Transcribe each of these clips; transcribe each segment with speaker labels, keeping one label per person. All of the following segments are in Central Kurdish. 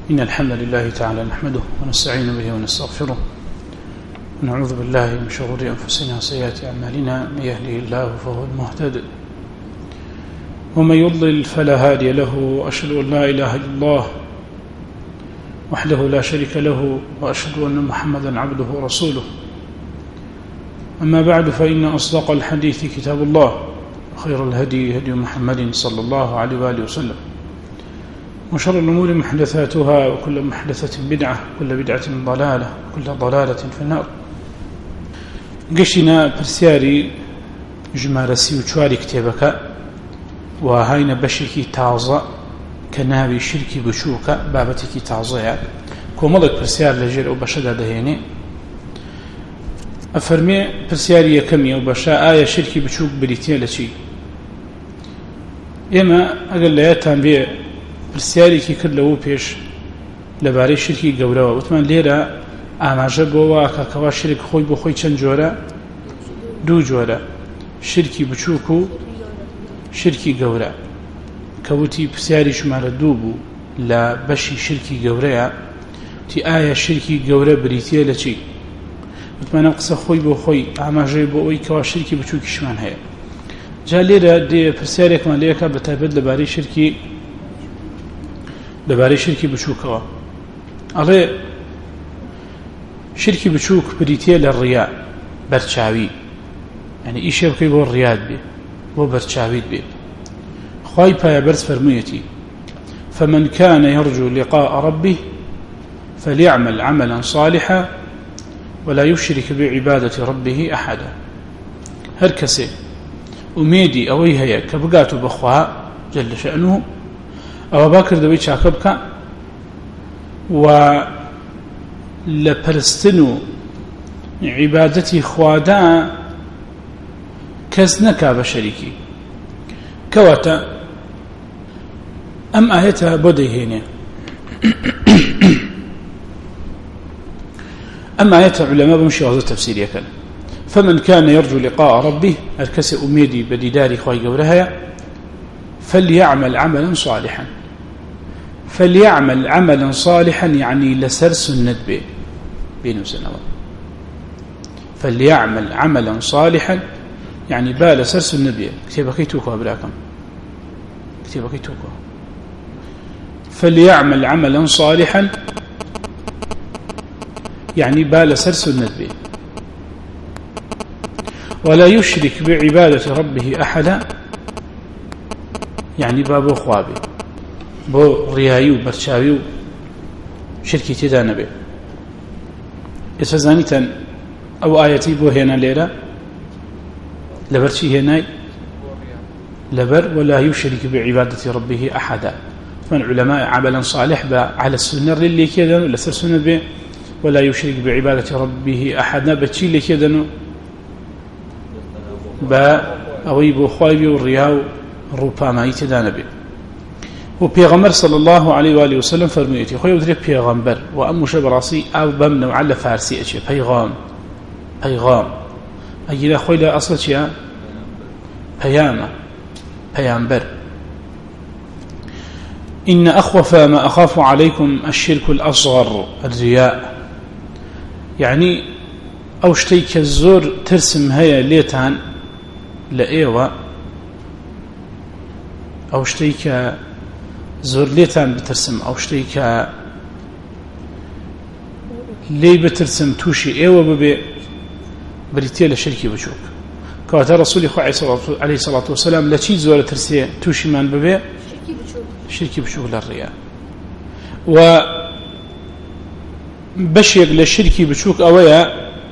Speaker 1: إن الحمد لله تعالى نحمده ونستعين به ونستغفره ونعوذ بالله من شرور أنفسنا وسيئات أعمالنا. من يهده الله فهو المهتد ومن يضلل فلا هادي له. وأشهد أن لا إله إلا الله وحده لا شريك له وأشهد أن محمدا عبده ورسوله. أما بعد فإن أصدق الحديث كتاب الله وخير الهدي هدي محمد صلى الله عليه وآله وسلم وشر الأمور محدثاتها وكل محدثة بدعة وكل بدعة ضلالة وكل ضلالة في النار. قشنا برسياري جمارسي وشواري كتابك وهاينا بشركي تعظى كنابي شركي بشوكة بابتكي تعظى كومضك برسيار لجير أو بشدة دهيني أفرمي برسياري يكمي أو بشاء آية شركي بشوك بريتين لشي إما أقل لياتان بي برسیارێکی کرد لەوە پێش لەبارەی شرکی گەورەوە وتمان لێرە ئاماژە بۆەوە کەوا شرک خۆی بۆ خۆی چەند جۆرە؟ دوو جۆرە، شرکی بچووک و شرکی گەورە. کەوتی پرسیاری ژمارە دوو بوو لە بەشی شرکی گەورەیە تی ئایا شرکی گەورە بریتیە لە چی؟ وتمان ئەم قسە خۆی بۆ خۆی ئاماژەی بۆ ئەوەی کەوا شرکی بچووکیشمان هەیە. جا لێرە پرسیارێکمان لێەکە بەتایبەت لەبارەی شرکی بچووکەوە. ئەڵێ شرکی بچووک بریتیە لە ڕیا بەرچاوی، یعنی ئیشێ بکەی بۆ ڕیات بێ بۆ بەرچاویت بێ. خوای پایەبەرز فەرموویەتی فمن كان يرجو لقاء ربه فليعمل عملا صالحا ولا يشرك بعبادة ربه أحدا. هر کەسێ ئومێدی ئەوەی هەیە کە بگاتو بەخوا جل شأنه ئەوە با کردەوەی چاکە بکە و لە پەرستن و عیبادەتی خوادا کەس نەکا بە شەریکی. کەواتە ئەم ئاەتە بۆ دەیهێنێ. ئەم ئاەتە عولەما بەم شێوازە تەفسیریەکەن. فمن كان يرجو لقاء ربه هەر کەسێ ئومێدی بە دیداری خوای گەورە هەیە فليعمل عملا صالحا. فليعمل عملا صالحا يعني لسر سنة بين سنوات. فليعمل عملا صالحا يعني لسر سنة كتابك يتوكوا براكم كتابك يتوكوا. فليعمل عملا صالحا يعني لسر سنة ولا يشرك بعبادة ربه أحدا يعني بابو خوابي بۆ ڕیایی و بەرچاوی و شرکی تێدا نەبێ. ئێستا زانیتەن ئەو ئاەتی بۆ هێنا لێرە لەبەر چی هێنای؟ لەبەر ولا يشرك بعبادة ربه أحدا. من علماء عملا صالح على السنة اللي كيدنو لسر سنة به ولا يشرك بعبادة ربه أحدا بچی لێ کێدنو بە ئەوەی بۆ خوای و ڕیا و ڕووپامایی تێدا نەبێ. و پیغمبر صلی الله علیه و آله و سلم فرمویەتی خۆی وترێ پیغمبر و ئەم وشە بەڕاستی ئەو بەم نەوعە لە فارسی ئەچێ پەیغام ئەگیرە خۆی لە ئەسڵ چییە؟ پەیامە پەیامبەر. إن أخوف ما أخاف عليكم الشرك الأصغر الرياء. يعني أو شتەی کە زۆر ترسم هەیە لێتان لە ئێوە ئەو شتەی کە زۆر لێتان بترسم ئەو شتەی کە لێی بترسم تووشی ئێوە ببێ بریتێ لە شرکی بچووک. کەواتە ڕەسوولی خوا عەلەیهی سەڵات وسەلام لە چی زۆرە ترسێ تووشیمان ببێ؟ شرکی بچووک لە ڕیا. و بەشێک لە شرکی بچووک ئەوەیە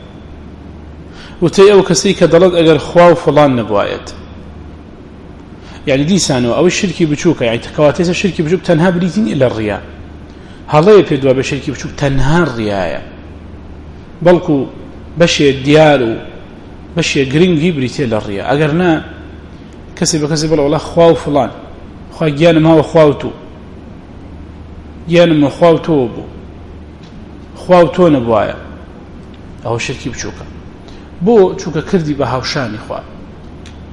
Speaker 1: وتەی ئەو کەسەی کە دەڵێت ئەگەر خوا و فڵان نەبوایەت، يعني ديسانو أو الشركي بچوك يعني تكواتيس الشركي بچوك تنها بريتين إلى الرياء. هذا يبدو بشركي بچوك تنها الرياء بلكو بشي ديالو بشي جرينجي بريتين إلى الرياء. أجرنا كسب والله خواو فلان خوا جانم هو خواوتو جانم خواوتو بو خواوتو نبوايا أو الشركي بچوكا بو چوكا كردي بهاوشاني خوا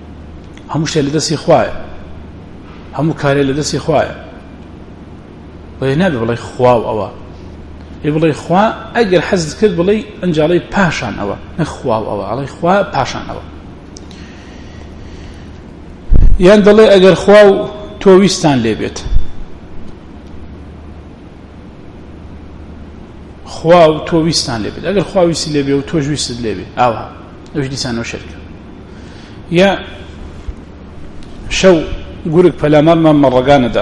Speaker 1: هەموو شتێ لەدەستی خوایە، هەموو کارێ لەدەستی خوایە. وينابي بڵێ خوا و ئەوە بڵێ خوا ئەگەر حەزت کرد بڵێ ئەنجاڵی پاشان ئەوە نەخوا و ئەوە ئەڵێ خوا پاشان ئەوە یان دەڵێ ئەگەر خوا و تۆ ویستان لێ بێت خوا و تۆ ویستان لێ بێت ئەگەر خوا ویستی لێ بێ و تۆش ویستت لێ بێ ئاوها ئەوش دیسانەوە شەرکە یا شەو گورگ پەلامارمان مەڕەکانەدا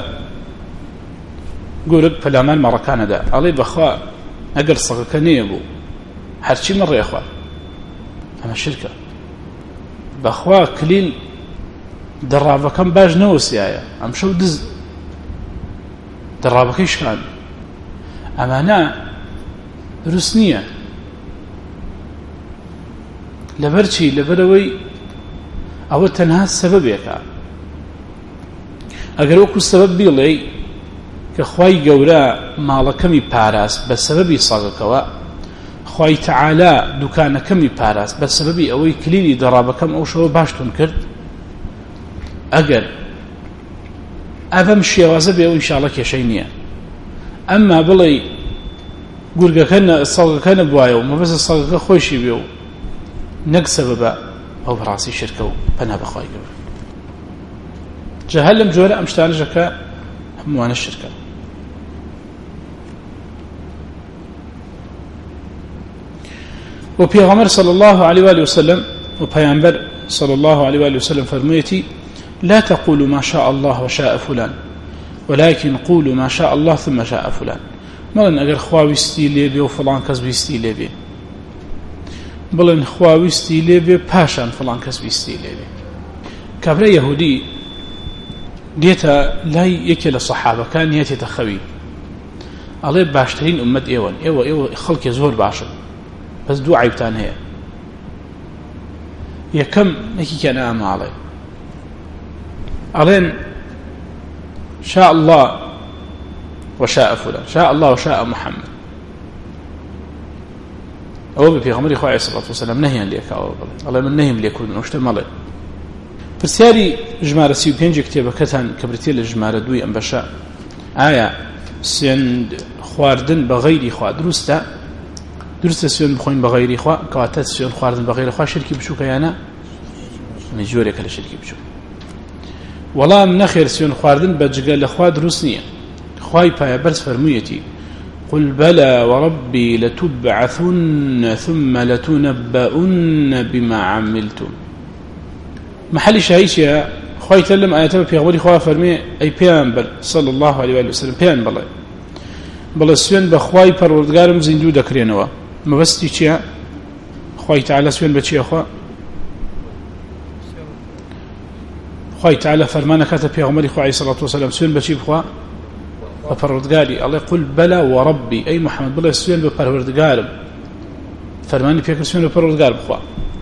Speaker 1: گورگ پەلامان مەڕەکانەدا ئەڵێ بەخوا ئەگەر سەگەکە نەیە بوو هەرچی من ڕێ خوارد ئەمە شرکە بەخوا کلیل دەڕاوەکەم باش نەوەسیایە ئەم شەو دز دەڕاوەکەی شکان ئەمانە دروست نییە لەبەر چی لەبەرەوەی ئەوە تەنها سەبەبێکە ئەگەر وەکو سەبەب بیڵێ کە خوای گەورە ماڵەکەمی پاراست بە سەبەبی سەگەکەوە خوای تەعالا دوکانەکەمی پاراست بە سەبەبی ئەوەی کلیلی دەڕابەکەم ئەو شەوە باشتون کرد ئەگەر ئەڤەم شێوازە بێ و ئینشاڵڵا کێشەی نییە ئەمما بڵێ گورگەکە سەگەکە نەبوایە و مەبەستە سەگەکە خۆشی بێ و نەک سەبەبە ئەو بەڕاستی شرکە و پەنا بەخوای گەورە جا هەر لەم جۆرە ئەم شتانەژەکە هەمووانە شرکە و پێغەمبەر صلى الله عليه وآله وسلم و پەیامبەر صلى الله عليه وآله وسلم فرموویەتی لا تقولوا ما شاء الله وشاء فلان ولكن قولوا ما شاء الله ثم شاء فلان مەڵێن ئەگەر خوا ویستی لێ بێ و فڵان کەس ویستی لێ بێ بڵێن خوا ویستی لێ بێ پاشان فڵان کەس ویستی لێ بێ کابرا یەهودی دێتە لای یەکێ لە سەحابەکان هێتێتە خەوی ئەڵێ باشترین ئومەت ئێوەن ئێوە خەڵکی زۆر باشن بەس دوو عیبتان هەیە یەکەم یەکیکیان ئاماڵێ ئەڵێن شاء الله وشاء فلان شاء الله وشاء محمد ئەوە بە پێغەمبەری خوا عەلەیهی سەڵاتو وسەلام نەهیان لێکاوە بڵێ ئەڵێ من نەهیم لێکردن ئەو شتە مەڵێ پرسیاری ژمارە 35 کتێبەکەتان کە بریتێ لە ژمارە 2 ئەم بەشە ئایا سوێند خواردن بە غەیری خوا دروستە سوێن بخۆین بە غەیری خوا کەواتە سوێن خواردن بە غەیری خوا شرکی بچووکە یانە جۆرێکە لە شرکی بچووک وەڵام نەخێر سوێن خواردن بە جگە لە خوا دروست نییە خوای پایەبەرز فەرموویەتی قل بلى وربي لتبعثن ثم لتنبؤن بما عملتم محل شاهيشها خوي تلم آياته في غوري خوا فرمي أي پیغمبر صلى الله عليه وآله وسلم پیغمبر بلا سوين بخواي پروردگارم زندو دكرينوا مبستي چيا خوي تعالى سوين بچي خوا خوي تعالى فرمانه كاتب پیغمبر خوا عليه الصلاة والسلام سوين بچي بخوا وپروردگاري الله يقول بلى وربي أي محمد بلا سوين بپروردگارم فرماني پیغمبر سوين بپروردگار بخوا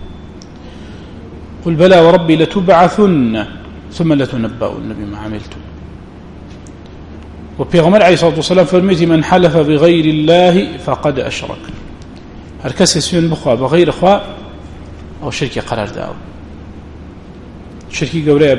Speaker 1: قل بلى وربي لتبعثن ثم لتنبؤن بما عملتم وبيغمر عليه الصلاة والسلام فرميتي من حلف بغير الله فقد أشرك هركس يسوين بخوا بغير خوا أو شركي قرار داو شركي قوريا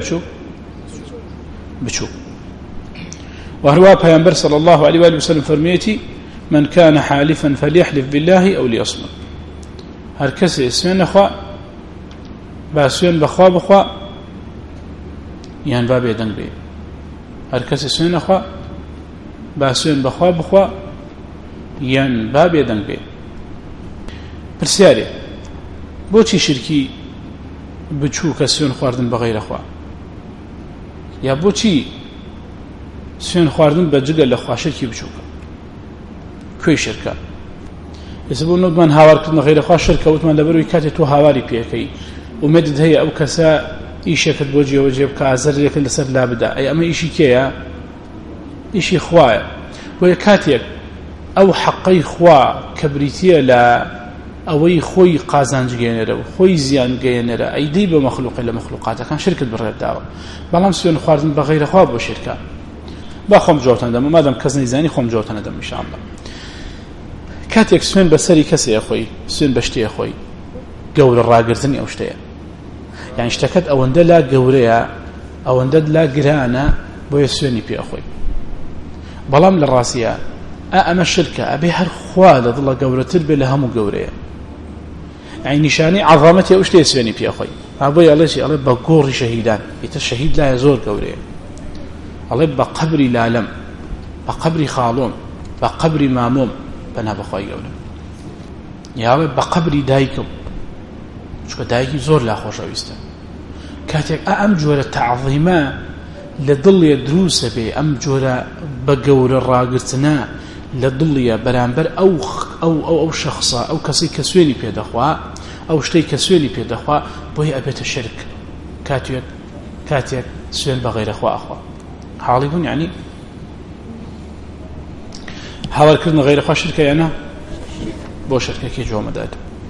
Speaker 1: بشو وهروا بيغمبر صلى الله عليه وآله وسلم فرميتي من كان حالفا فليحلف بالله أو ليصمت هركس يسوين خوا باسوين بخوا بخوا یان با بێدەنگ بێ هەر کەسێ سوێنە خوا باسوێن بەخوا بخوا یان با بێدەنگ بێ پرسیارێ بۆچی شرکی بچوو کە سوێن خواردن بە غەیرە خوا یا بۆچی سوێن خواردن بە جگە لە خوا شرکی بچووکە کوێی شرکە ئێستا بۆ نۆتمان هاوارکردن غەیرە خوا شرکە وتمان لەبەرەوەی کاتێ تۆ هاواری پێەکەی ومێدت هەیە ئەو کەسە ئیشێکت بۆ جێوەجێ بکە ئازەرێکت لەسەر لا بدا ئەی ئەمە ئیشی کێیە ئیشی خوایە بۆیە کاتێک ئەو حەقەی خوا کە بریتیە لە ئەوەی خۆی قازانج گەێنەرە و خۆی زیان گەێنەرە ئەیدەی بە مەخلوقی لە مەخلوقاتەکان شرکت بڕێداوە بەڵام سوێن خواردن بە غەیرە خوا بۆ شرکە با خۆم جوابتان دەم مادام کەس نەیزانی خۆم جوابتان دەم ئینشاءالله کاتێک سوێن بەسەری کەسێ خۆی سوێن بە شتێ خۆی گەورە ڕاگرتنی ئەو شتەیە یعنی شتەکەت ئەوەندە لا گەورەیە ئەوەندە لا گرانە بۆیە سوێنی پێ ئەخۆی بەڵام لە ڕاستیە ئەمە شرکە ئەبێ هەر خوا دڵە گەورەتر بێ لە هەموو گەورەیە ئەی نیشانی عەظەمەتی ئەو شتێ سوێنی پێخۆی ئابۆی ئەڵێ بە گۆڕی شەهیدان ئیتر شەهید لایە زۆر گەورەیە ئەڵێ بە قەبری لالەم بە قەبری خاڵۆم بە قەبری مامۆم بەنا بەخوای گەورە یاوێ بە قەبری دایکم چونکە دایکی زۆر لا خۆشەویستە کاتێک ئەم جۆرە تەعظیمە لە دڵێ دروسە بێ ئەم جۆرە بە گەورە ڕاگرتنە لە دڵیە بەرامبەر ئەو شەخصە ئەو کەسی کە سوێنی پێدەخوا ئەو شتەی کە سوێنی پێدەخوا بۆی ئەبێتە شرک کاتێک سوێن بە غەیرەخوا ئەخوا حاڵی بوون یعنی هاوارکردن غەیرەخوا شرکە یانە بۆ شرکەکەی جۆمەدات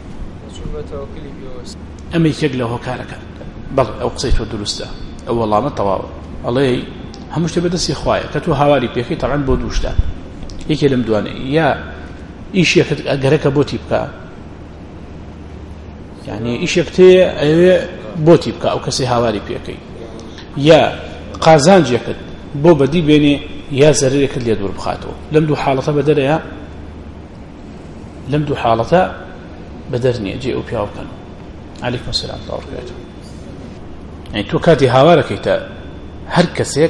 Speaker 1: ئەمە یەک لە هۆکارەکە بەڵێ ئەو قسەی تۆ دروستە ئەو وەڵامە تەواوە ئەڵێ هەموو شتێ بەدەستی خوایە کە تۆ هاواری پێکەی تەعەن بۆ دوو شتە یەکێ لەم دوانە یا ئیشێکت ئەگەرەکە بۆتی بکە یعنی ئیشێک تێ ئەوێ بۆتی بکە ئەو کەسی هاواری پێکەی یا قازانجێکت بۆ بەدی بێنێ یا زەرێکت لێ دوور بخاتەوە لەم دوو حاڵەتە بەدەرەیە لەم دوو حاڵەتە بەدەر نییە جێ ئەو پیاو بکەن عەلەیکوم سەلام تاوەڕکاتەوە یعنی تۆ کاتی هاوارەکەیتە هەر کەسێک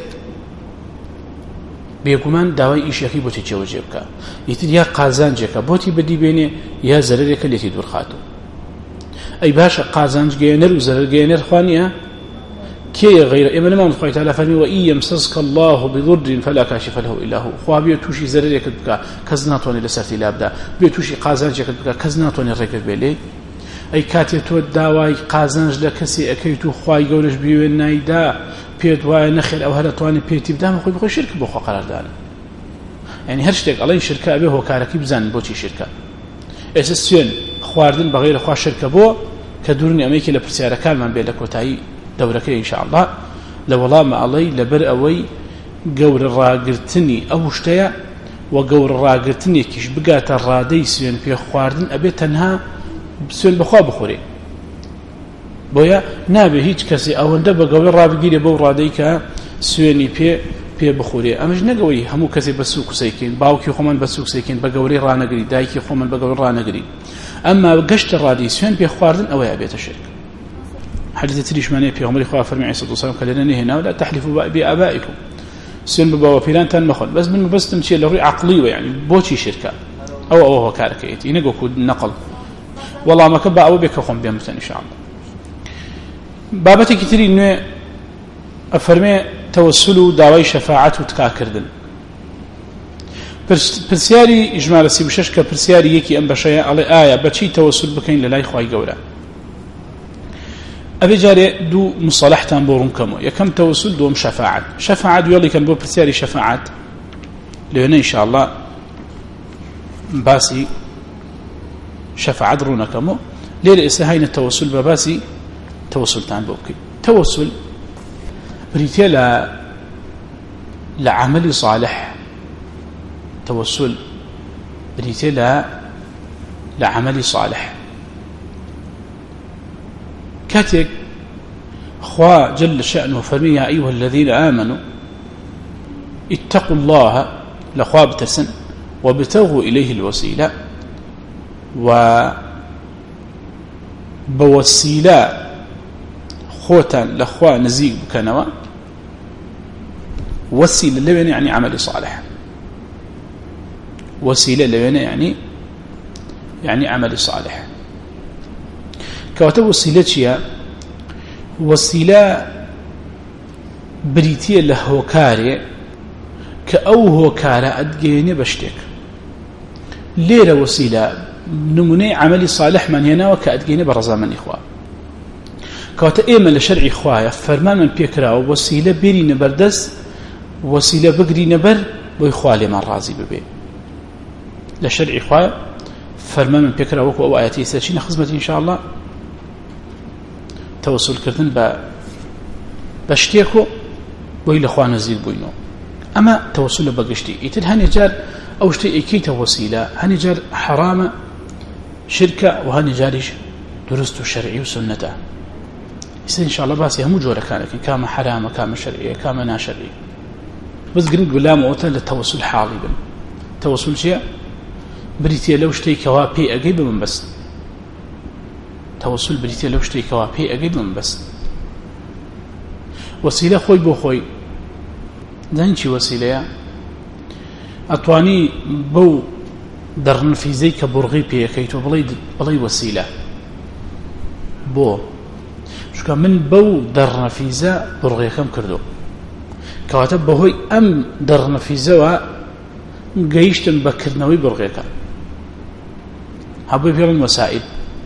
Speaker 1: بێگومان داوای ئیشەکەی بۆتی جێوەجێ بکە ئیتر یا قازانجێکە بۆتی بەدی بێنێ یا زەرێکە لێتی دوور خاتەوە ئەی باشە قازانجگەێنەر و زەرگەێنەر خوانیە كي غير إما لما نخوي تعالى فرمي وإن يمسسك الله بضر فلا كاشف له إلا هو خوا بيو توشي زرريك بك كزناتوني لسرتي لابدا بيو توشي قازانجك بك كزناتوني ريك بيلي أي كاتي تو داواي قازانج لكسي أكيتو خواي قولش بيو النايدا بيت واي نخير أو هلتواني بيتي بدام خوي بخوي شرك بخوا قرار دانا يعني هرشتك الله شركة أبيه هو كاركي بزان بوشي شركة أساسيا خواردن بغير خوا شركة بو كدورني أميكي لبرسيارة كالمان بيلك وتاي دورك إن شاء الله لو والله ما علي لبر أوي جور الراجرتني أو شتيا وجور الراجرتني كيش بقات الرادي سين في خواردن أبي تنها سين بخوا بخوري بويا نابي هيج كسي أو ندب جور الرابجيل بو راديك سيني في بخوري أمش نجوي همو كسي بسوق سيكين باوكي خمن بسوق سيكين بجوري رانا جري دايكي خمن بجور رانا جري أما قشت الرادي سين في خواردن أو أبي تشرك حديث تريش ماني في عمر خواه فرمي عليه الصلاة والسلام قال لنا هنا ولا تحلفوا بآبائكم سن بابا فلان تن مخل بس من بس تمشي له عقلي يعني بوشي شركة أو هو كاركيت ينقو كود نقل والله ما كبا أو بك خم بهم إن شاء الله بابتي كتير إنه أفرمي توسلوا داوي شفاعة وتكاكردن برسياري إجمال سيبشش كبرسياري يكي أم بشيء على آية بتشي توسل بكين للاي خواي جولا أبي جاري دو مصالحتان بورم كمو يكم توسل دوم شفاعة يولي كان بو برسياري شفاعة لهنا إن شاء الله باسي شفاعة رونا كمو ليلة إسهاين التوسل بباسي توسل تان بوكي توسل بريتيا لعمل صالح توسل بريتيا لعمل صالح كاتك خوا جل شأنه فرمي يا أيها الذين آمنوا اتقوا الله لخوا بتسن وابتغوا إليه الوسيلة وبوسيلة خوتا لخوا نزيق بكنوا وسيلة لبنى يعني عمل صالح وسيلة لبنى يعني عمل صالح كواتب وسيلة وسيلة بريتية لهوكاري كأو هوكارة أدقيني بشتك ليرة وسيلة نموني عملي صالح من هنا وكأدقيني برزا من إخوة كواتب إيما لشرع إخوة فرمان من بيكرا وسيلة بيري نبردس وسيلة بقري نبر وإخوة لمن رازي ببي لشرع إخوة فرمان من بيكرا وكو أو آياتي سيشين خزمتي إن شاء الله توسل كردن بشتيكو وإلى أخوان نزيد بوينو أما توسل بقشتي إتل هني جار أو شتي إكيت وسيلة هني جار حرام شركة وهني جارش درست شرعي وسنته إن شاء الله باسي هم جورة كان لكن كام حرام كام شرعي كام ناشرعي بس قرنق بلا موتا للتوسل حالي بن توسل شيء بريتيا لو شتي كوابي أجيب من بس توسل بريتيا لو شتي كوابي أجيب من بس وسيلة خوي بو خوي دانشي وسيلة أطواني بو درن في زي كبرغي بيكيتو بلي وسيلة بو شو كان من بو درن في زا برغي كم كردو كواتب بهوي أم درن في زا قيشتن بكرنوي برغيكا هبو فيرن وسائل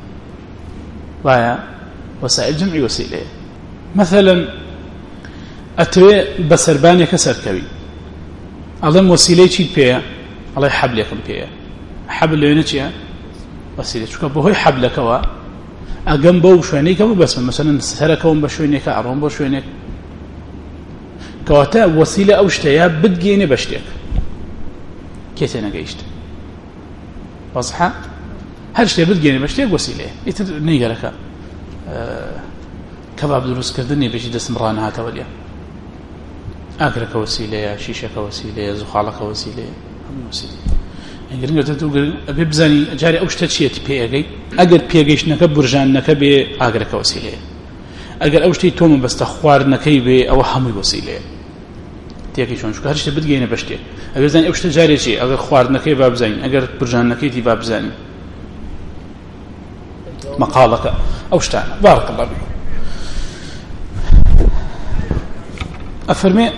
Speaker 1: وايا وسائل جمعي وسيلة مثلا أتوي بسربانيا كسركبي أظن وسيلة شيء بيا الله حبل يكم بيا حبل لينتيا وسيلة شو كبوه حبل كوا أجنب بوشوينيك أو بس مثلا سركون بشوينيك أروم بشوينيك كواتا وسيلة أو شتيا بدجيني بشتيك كيتنا جيشت واضحة هل شتي بدجيني بشتيك وسيلة نيجا لك كباب دروس كردني بيجي دسمران هاتا وليا أكلك وسيلة شيشك وسيلة زخالك وسيلة وسيلة يعني قلت له أبي بزاني جاري أوش تشيء تبيعي أجر بيعيش نك برجان نك بأجرك وسيلة أجر أوش تي توم بس تخوار نكي بأو هم وسيلة تيجي شون شو كهرش تبدي أنا بشتى أبي بزاني أوش تجاري شيء أجر خوار نكي بابزاني أجر برجان نكي تي بابزاني مقالك أوش تانا بارك الله بك أفرمي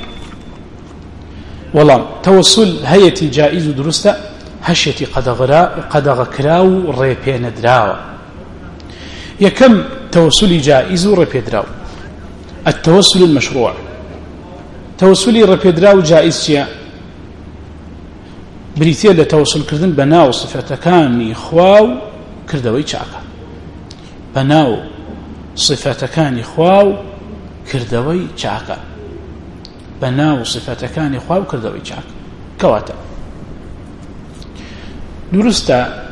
Speaker 1: والله توصل هيئة جائز درسته هشيتي قد غكراو ريبين دراو يكم توصلي جائز ريبين دراو التوصل المشروع توصلي ريبين دراو جائز شيء بريتيا لتوصل كردن بناو صفة كاني خواو كردوي شاكا بناو صفة كاني خواو كردوي شاكا بناو صفة كاني خواو كردوي شاكا كواتا درستا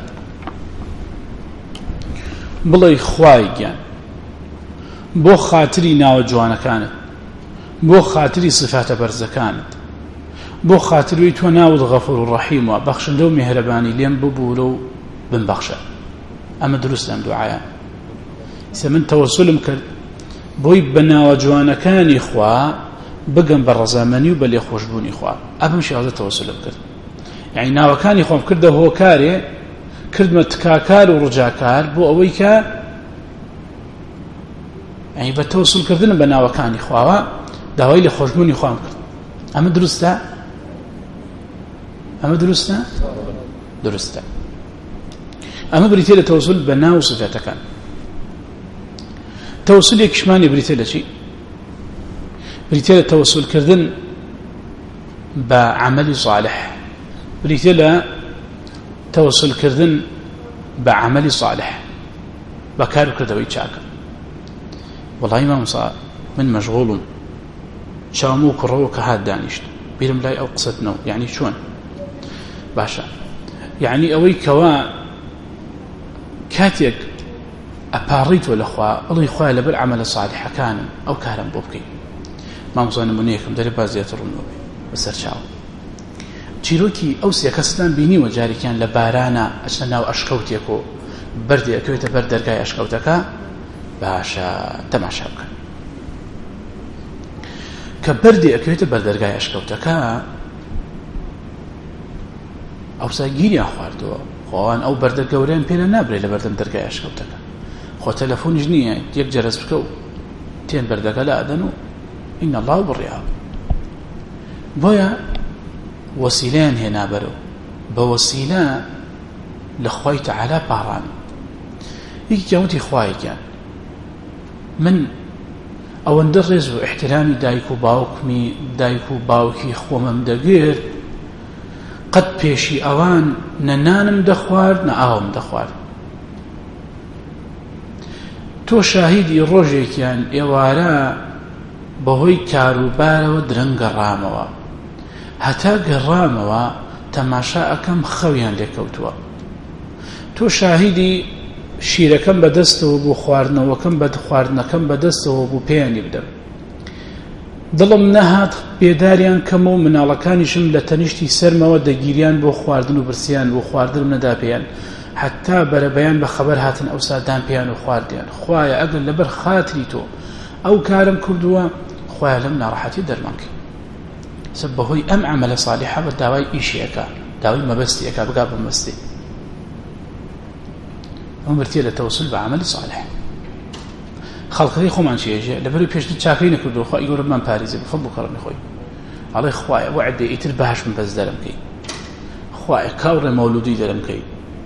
Speaker 1: بڵێ خوای گیان بۆ خاتری ناوە جوانەکانت بۆ خاتری صفاتە بەرزەکانت بۆ خاتری تۆ ناوت غەفوور و ڕەحیم وە بەخشندە و میهرەبانی لێم ببوورە و بمبەخشە ئەمە دروستە ئەم دوعایە ئیسە من تەوەسولم کرد بۆی بە ناوە جوانەکانی خوا بگەم بە ڕەزامەنی و بە لێخۆشبوونی خوا ئەبم شێوازە تەوەسولم کرد يعني ناوەکانی خۆم کردە هۆکارێ کردمە تکاکار و ڕجاکار بۆ ئەوەی کە يعني بە تەوەسولکردن بە ناوەکانی خواوە داوای لە خۆشبوونی خوام کرد ئەمە دروستە ئەمە دروستە دروستە ئەمە بریتێ لە تەوەسول بە ناو صفاتەکان تەوەسول یەکیشمانی بریتێ لە چی بریتێ لە تەوەسولکردن بە عەمەلی صالح بريتي لا توصل كردن بعمل صالح بكار كردوي شاكا والله ما مصار من مشغول شامو كروك هاد دانيشت بيرم لا أوقستنا يعني شون باشا يعني أوي كوا كاتيك أباريت ولا خوا الله يخوا لبل عمل صالح كان أو كهرم بوبكي ما مصار نمونيكم داري بازيات الرنوبي بسر شاو چیرۆکی ئەو سێکەستان بینی وە جارێکیان لە بارانە ئەچنە ناو ئەشکەوتێک و بەردێ ئەکەوێتە بەر دەرگای ئەشکەوتەکە باشە تەماشا بکەن کە بەردێ ئەکەوێتە بەر دەرگای ئەشکەوتەکە ئەوسا گیریان خواردەوە خۆوان ئەو بەردە گەورەیان پێنە نابرێت لە بەردەم دەرگای ئەشکەوتەکە خۆ تەلەفۆنیش نییە یەک جەرەز بکە و تێن بەردەکە لە ئەدەن و ئین الله بڕیا بۆیە وسيلان هنا برو بوسيلة لخوي تعالى باران يجي جاوتي خواي كان من او ندرز احترامي دايكو باوكمي دايكو باوكي خو ممدغير قد بيشي اوان ننانم دخوار ناهم دخوار تو شاهدي روجي كان ايوارا بهوي كاروبار ودرنگ راموا هەتا گەڕامەوە تەماشا ئەکەم خەویان لێکەوتووە تۆ شاهیدی شیرەکەم بەدەستەوە بوو خواردنەوەکەم بە خواردنەکەم بەدەستەوە بوو پێیانی بدەم دڵم نەهات بێداریان کەمە و مناڵەکانیشم لە تەنیشتی سەرمەوە دەگیریان بۆ خواردن و برسیان بۆ خواردنم نەدا پێیان حتا بەرەبەیان بە خەبەر هاتن ئەو سادان پێیان و خواردیان خوایە ئەگەر لەبەر خاتری تۆ ئەو کارم کردووە خوایە لەم ناڕەحەتی دەرمانکەی سەب بەهۆی ئەم عەمەلە ساڵحە بە داوای ئیشیەکە داوای مەبەستیەکە بگا بمەستی ئەم برتیە لە تەوەسل بە عەمەلی ساڵح خەڵقەکەی خۆمان چێژێ لەبەروی پێشتر چاکەی نەکردو خوا گەورەمان پارێزێ بفەڵ و کەڕەمی خۆی ئەڵێ خوایە بۆ عەدەی ئیتر باشم بەس دەرەمکەی خوایە کاوڕێ مەولودی دەرەمکەی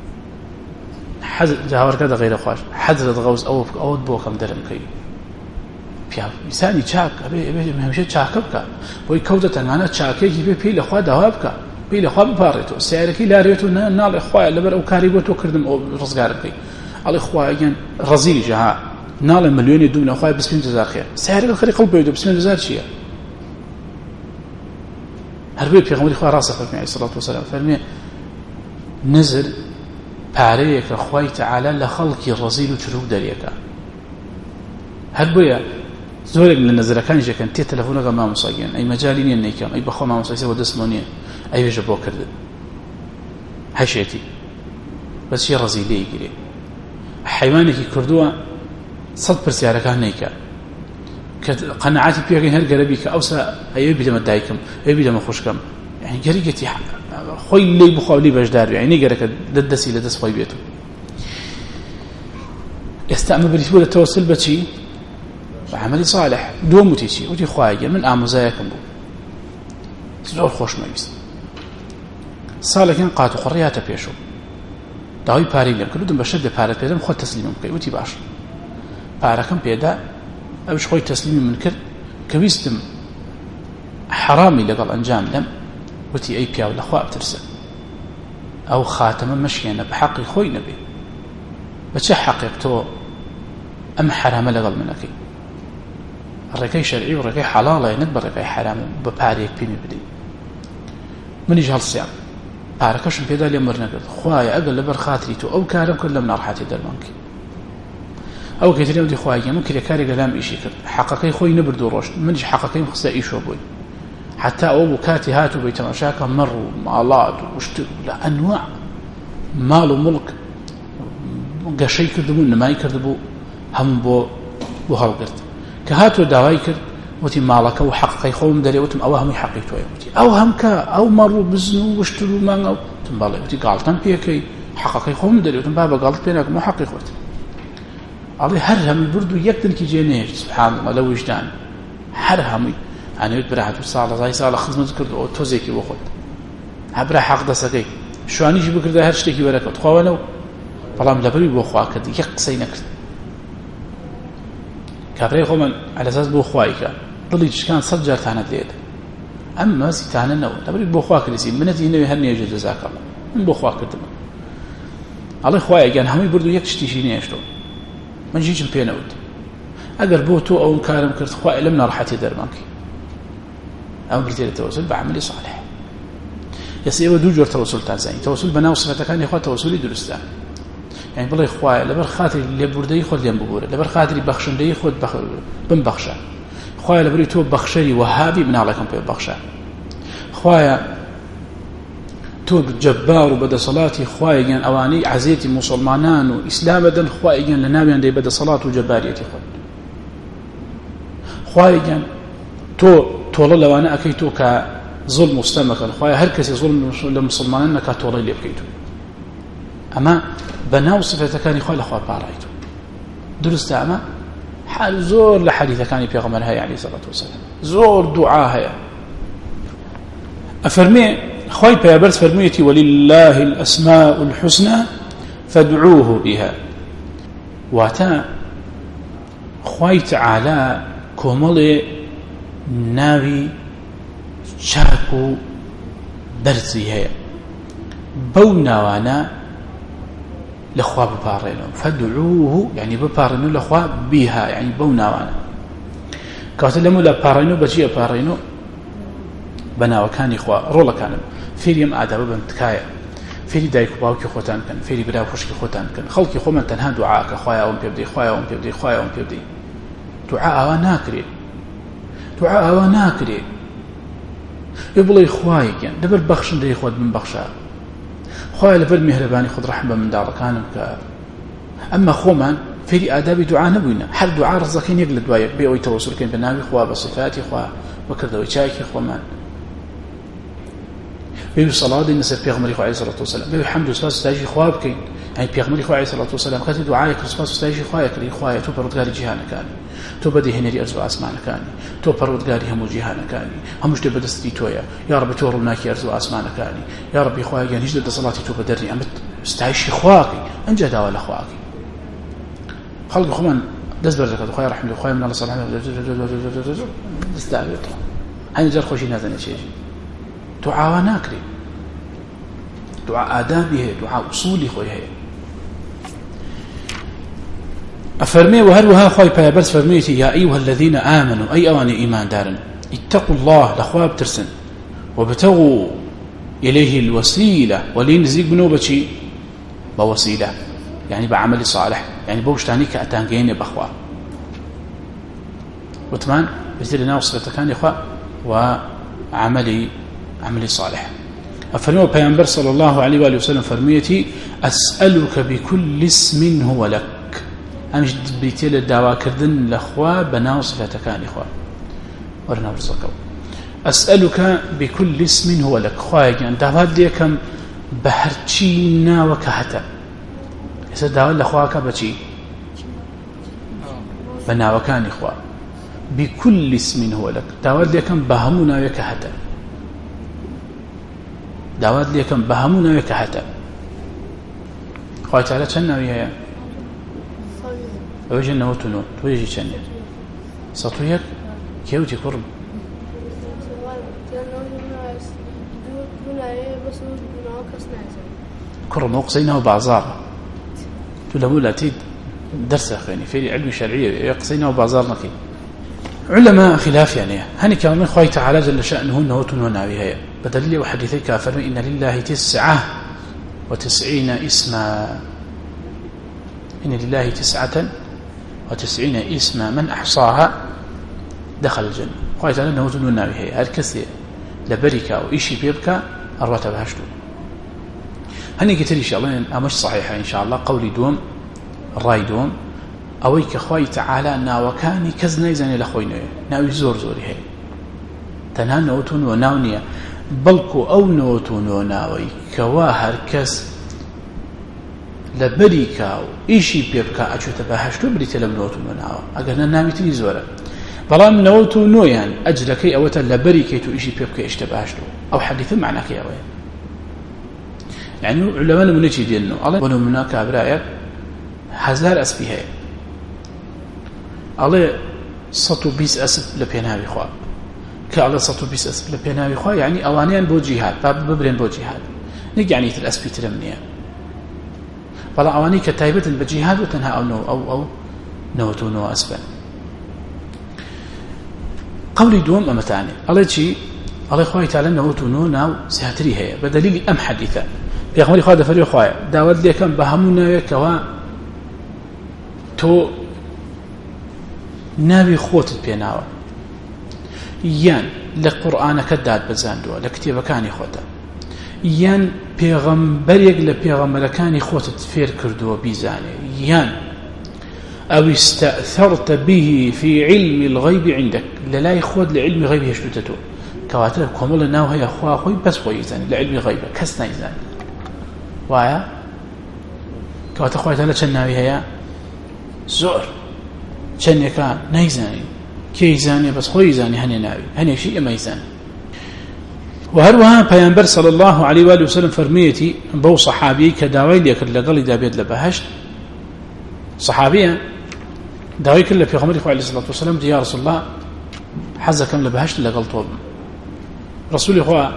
Speaker 1: جاوەرەکە دەغیرە خوش حەزرت غەوز ئەوت بۆ کەم دەرەمکەی پیاویسانی چاک هەمیشە چاکە بکە بۆی کەوتە تەنانە چاکێکی پێ پێی لەخوا داوا بکە پێی لەخوا بپارڕێتەوە سیارەکەی لارێت و ناڵێ خوایە لەبەر ئەو کاری بۆ تۆ کردم ئەو ڕزگار بکەی ئەڵێ خوایە گیان ڕەزیلی جەها ناڵێ ملیۆنی دوو نەخوای 25000 خێر سیارەکە خەری قەڵ بێت و 25000 چییە هەربێ پێغەمبەری خوا ڕاستە فەرمێ عەلەیهی سەڵات وسەلام فەرمێ نزر پارەیەکە خوای تەعالا لە خەڵکی ڕەزیل و چروک دەریەکە هەر بۆیە زۆرێک لە نەزرەکانی ژەکەن تێ تەلەفۆنەکە مامۆساگەن ئەی مەجالی نییە نەیکەم ئەی بەخۆ مامۆسایسەوە دەستمۆ نییە ئەی وێژە بۆ کردن هەشێتی بەچی ڕەزیلەیە گیرێ حیوانێکی کردووە 100 پرسیارەکان نەیکە کە قەنەعاتی پێگەین هەر گەرەبی کە ئەوسا ئەوێ بیدەمە دایکم ئەوێ بیدەمە خوشکم یعنی گەریگەتی خۆی لێی بخوا لێی بەشدار بێ یعنی گەرەکە دەستی لە دەست خۆی بێت ئێستا ئەمە بریتبوو لە تەوەسل بەچی عملی صالح دوم وتی چی وتی خوایە من ئامۆزایەکم بوو زۆر خۆشمەویست ساڵێکیان قات و قڕیاتە پێشەوە داوای پارەی لێم کردم بە شەر پارەت پێدەم خۆت تەسلیمم بکەی وتی باش پارەکەم پێدا ئەوش خۆی تەسلیمی من کرد کە ویستم حرامی لەگەڵ ئەنجام دەم وتی ئەی پیاو لەخوا بترسە ئەو خاتەمە مەشکێنە بە حەقی خۆی نەبێ بە چه حەقێک تۆ ئەم حرامە لەگەڵ منەکەی ڕێگەی شەرعی و ڕێگەی حەڵاڵە نەک بە ڕێگەی حرام بە پارێک پێمی بدەیت منیش هەڵسیام پارەکەشم پێدا لێم وەرنەگرت خوایە ئەگەر لەبەر خاتری تۆ ئەو کارم کرد لەم ناڕەحەتی دەرمانکەی ئەو کەترێ وتی خوایە من کرێکارێک لەلام ئیشی کرد حەقەکەی خۆی نەبرد و ڕۆشت منیش حەقەکەیم خستە ئیشۆ بووی حتا ئەو بوو کاتی هات و بەی تەماشاکە مەڕ و ماڵات و وشتر لە ئەنواع ماڵ و مڵک گەشەی کردبوو نمای کردبوو هەموو بۆ هەڵگرت کە هاتووە داوای کرد وتی ماڵەکە و حەقەکەی خۆم دەرێ وتم ئەوە هەمووی حەقی تۆیە وتی ئەو هەمکە ئەو مەڕ و بزن و وشتر و مانگە وتم باڵێ وتی گاڵتەم پێکەی حەقەکەی خۆم دەرێ وتم با بە گاڵت پێ ناکەم و حەقی خۆت ئەڵێ هەر هەمووی برد و یەک دڵکی جێ نێشت سبحان الله لە وجدان هەر هەمووی ئەنەوێت برا هاتوو ساڵە خزمەت کرد و تۆزێکی بۆ خۆت هەبرا حەق دەسەکەی شوانیشی بکردە هەر شتێکی وەرەکەوت خواوەنەوە بەڵام لەبەروی بۆ خوا کرد یەک قسەی نەکرد کابرای خۆمان ئەلەساس بۆ خوایکە دڵی چکان 100 جار تانەت لێت ئەم ماسی تانە نەوە لەبەروی بۆ خوا کردی منەتی نەوێ هەر نێژە جەزاکەڵ من بۆ خوا کردم ئەڵێ خوایە گیان هەمووی برد و یەک شتیشی نێشتەوە من هیچم پێ نەوت ئەگەر بۆ تۆ ئەوم کارم کرد خوایە لەم ناڕەحەتی دەرمانکەی ئەم بریتێ لە تەوەسل بە عەمەلی صالح ئێستا ئێوە دوو جۆر تەوەسڵتان زانین تەوەسل بەناو سفەتەکانی خوا تەوەسولی دروستە یعنی بڵێ خوایە لەبەر خاتری لێبوردەی خۆت لێم ببوورە لەبەر خاتری بەخشندەی خۆت بمبەخشە خوایە لەبەری تۆ بەخشەری وەهابی مناڵەکەم پێ بەخشە خوایە تۆ جەبار و بەدەسەڵاتی خوایە گیان ئەوانەی عەزێتی موسڵمانان و ئیسلام دەن خوایە گیان لە ناویان دەی بەدەسەڵات و جەباریەتی خۆت خوایە گیان تۆ تۆڵە لەوانە ئەەکەی تۆ کە ظلم مستەمەکەن خوایە هەر کەسی ظلم لە مسلمانان نەکات تۆڵەی لێ بکەیت ئەمە بەناو سفەتەکانی خوا لەخوا پاڕایت دروستە ئەمە حال زۆر لە حەدیثەکانی پێغەمبەر هەیە عەلەیهی سەڵات وسەلام زۆر دوعا هەیە ئەفەرمێ خوای پێغەمبەر فەرموویەتی وەللله الأسماء الحسنى فادعوه بها واتە خوای تەعالا کۆمەڵێ ناوی چاک و بەرزی هەیە بەو ناوانە لخوا بپارڕێنەوە فدعوه يعني بپارڕێنەوە لخوا بها يعني بەو ناوانە کاتە لەمە لە پارڕێنەوە بەچیە پارڕێنەوە بە ناوەکانی خوا ڕۆڵەکانم فێری ئەم ئادابە بەم تکایە فێری دایک و باوکی خۆتان بکەن فێری برا و خوشکی خۆتان بکەن خەڵکی خۆمان تەنها دوعاکە خوایە ئەوم پێ بدەی خوایە ئەوم پێ بدەی خوایە ئەوم پێ بدەی دوعا ئاوا ناکرێت دعاء وناكري يبلي خوايك دبر بخشن دي خود من بخشا خواي لبر مهرباني خذ رحمة من دار كان بك أما خومان في آداب دعاء نبوينا حل دعاء رزقين يقلد وايك بيوي توصل كين بناوي خوا بصفاتي خوا وكذا وشايكي خومان بيوي صلاة دي نسب بيغمري خوا عليه الصلاة والسلام بيوي حمد وسواس استاجي خوا بكين يعني بيغمري خوا عليه الصلاة والسلام كاتي دعايك وسواس استاجي خوا يكري خوا تو بردگاري جهان كاني تو بدي هنري أرزو آسمان كاني تو بردگاري همو جهان كاني هموش دي بدستي تويا يا رب تو روناكي أرزو آسمان كاني يا رب خوا يعني هجد صلاتي تو بدرني أمت استعيشي خواكي أنجا داولا خواكي خلق خوان دز برزك خويا رحمه خويا من الله صلاح استعبط هاي جار خوشي نازل شيء دعاء ناكري دعاء آدابه دعاء أصولي خويا أفرمي وهروها خوي بيبرس فرميتي يا أيها الذين آمنوا أي أواني إيمان دارن اتقوا الله لخواب ترسن وابتغوا إليه الوسيلة ولينزيق بنوبتي بوسيلة يعني بعمل صالح يعني بوشتاني كأتانجين بخوا وثمان بزير ناوصلة كان إخوة وعملي صالح أفرموا بينبر صلى الله عليه وآله وسلم فرميتي أسألك بكل اسم هو لك أمش بيتي للدعوة كردن لأخوة بناوصلة كان إخوة ورنا برزقوا أسألك بكل اسم هو لك خواهي يعني دعوات ليكم بهرچينا وكهتا إذا دعوة لأخواك بچي بناوكان إخوة بكل اسم هو لك دعوة ليكم بهمنا وكهتا دعوات ليكم بهمنا وكهتا خواهي تعالى چنا ويايا ويجي نوتنو ويجي چنه سطويك كيوتي كرم كرم وقصينه بازار تقول لا تيد درس أخواني في علم شرعي يقصينه بازار نكي علماء خلاف يعني هني كان من خوي تعالى جل شأنه نوتن وناويها بدليل وحديثي كافر إن لله 99 اسما إن لله 99 اسما من أحصاها دخل الجنة خوي تعالى نوتن وناويها الكثير لبركة أو إشي بيبكى أروات بهشتو هني قلت لي الله مش صحيحة إن شاء الله قولي دوم الرأي دوم أويك خوي تعالى ناوكاني كزني زني لخوينه ناوي زوري هي تنها نوتون وناونية بلكو أو نوتون وناوي كواهر كز لبريكا إيشي بيبكا أشو تباهشتو بريت لم نوتون وناوا أقلنا نامي تني زورا بلام نوتون نويان أجلكي أوتا لبريكي تو إيشي بيبكا اشتباهشتو أو حديث معناك يا وين يعني علماء المنجي دينه الله ونو مناك أبرايا 1000 أسبي هي الله 120 أسب لبيناوي خواه كالله 120 أسب لبيناوي خواه يعني أوانيان بو جهاد باب ببرين بو جهاد نيجي يعني الأسبي تلمنيا فلا أواني كتايبة بجهاد وتنها أو نوتونو أسبا قولي دوم أمتاني الله يجي الله خواه تعالى نوتونو ناو سهتري هي بدليل أم حديثة بيغمري خواه دفري خواه داود لي كان بهمونا يكوا تو ناوي خوتت بيناوا يان لقرآن كداد بزاندوا لكتيبة كاني خوتا يان بيغمبريق لبيغمبر كاني خوتت فير كردوا بيزاني يان أو استأثرت به في علم الغيب عندك لا يخوض لعلم غيب يشتتته كواتر كومل ناو هي أخوة أخوي بس ويزان لعلم غيب كسنا يزان وايا كواتر أخوة تلا چناوي هيا زور چنيا كان نيزاني كي يزاني بس خوي يزاني هني ناوي هني شيء ما يزاني وهروها پیامبر صلى الله عليه وآله وسلم فرميتي بو صحابي كداوي لك لقل دابيد لبهشت صحابيا داوي كله في غمر عليه الصلاة والسلام يا رسول الله حزكم لبهشت لقل طوب رسول الله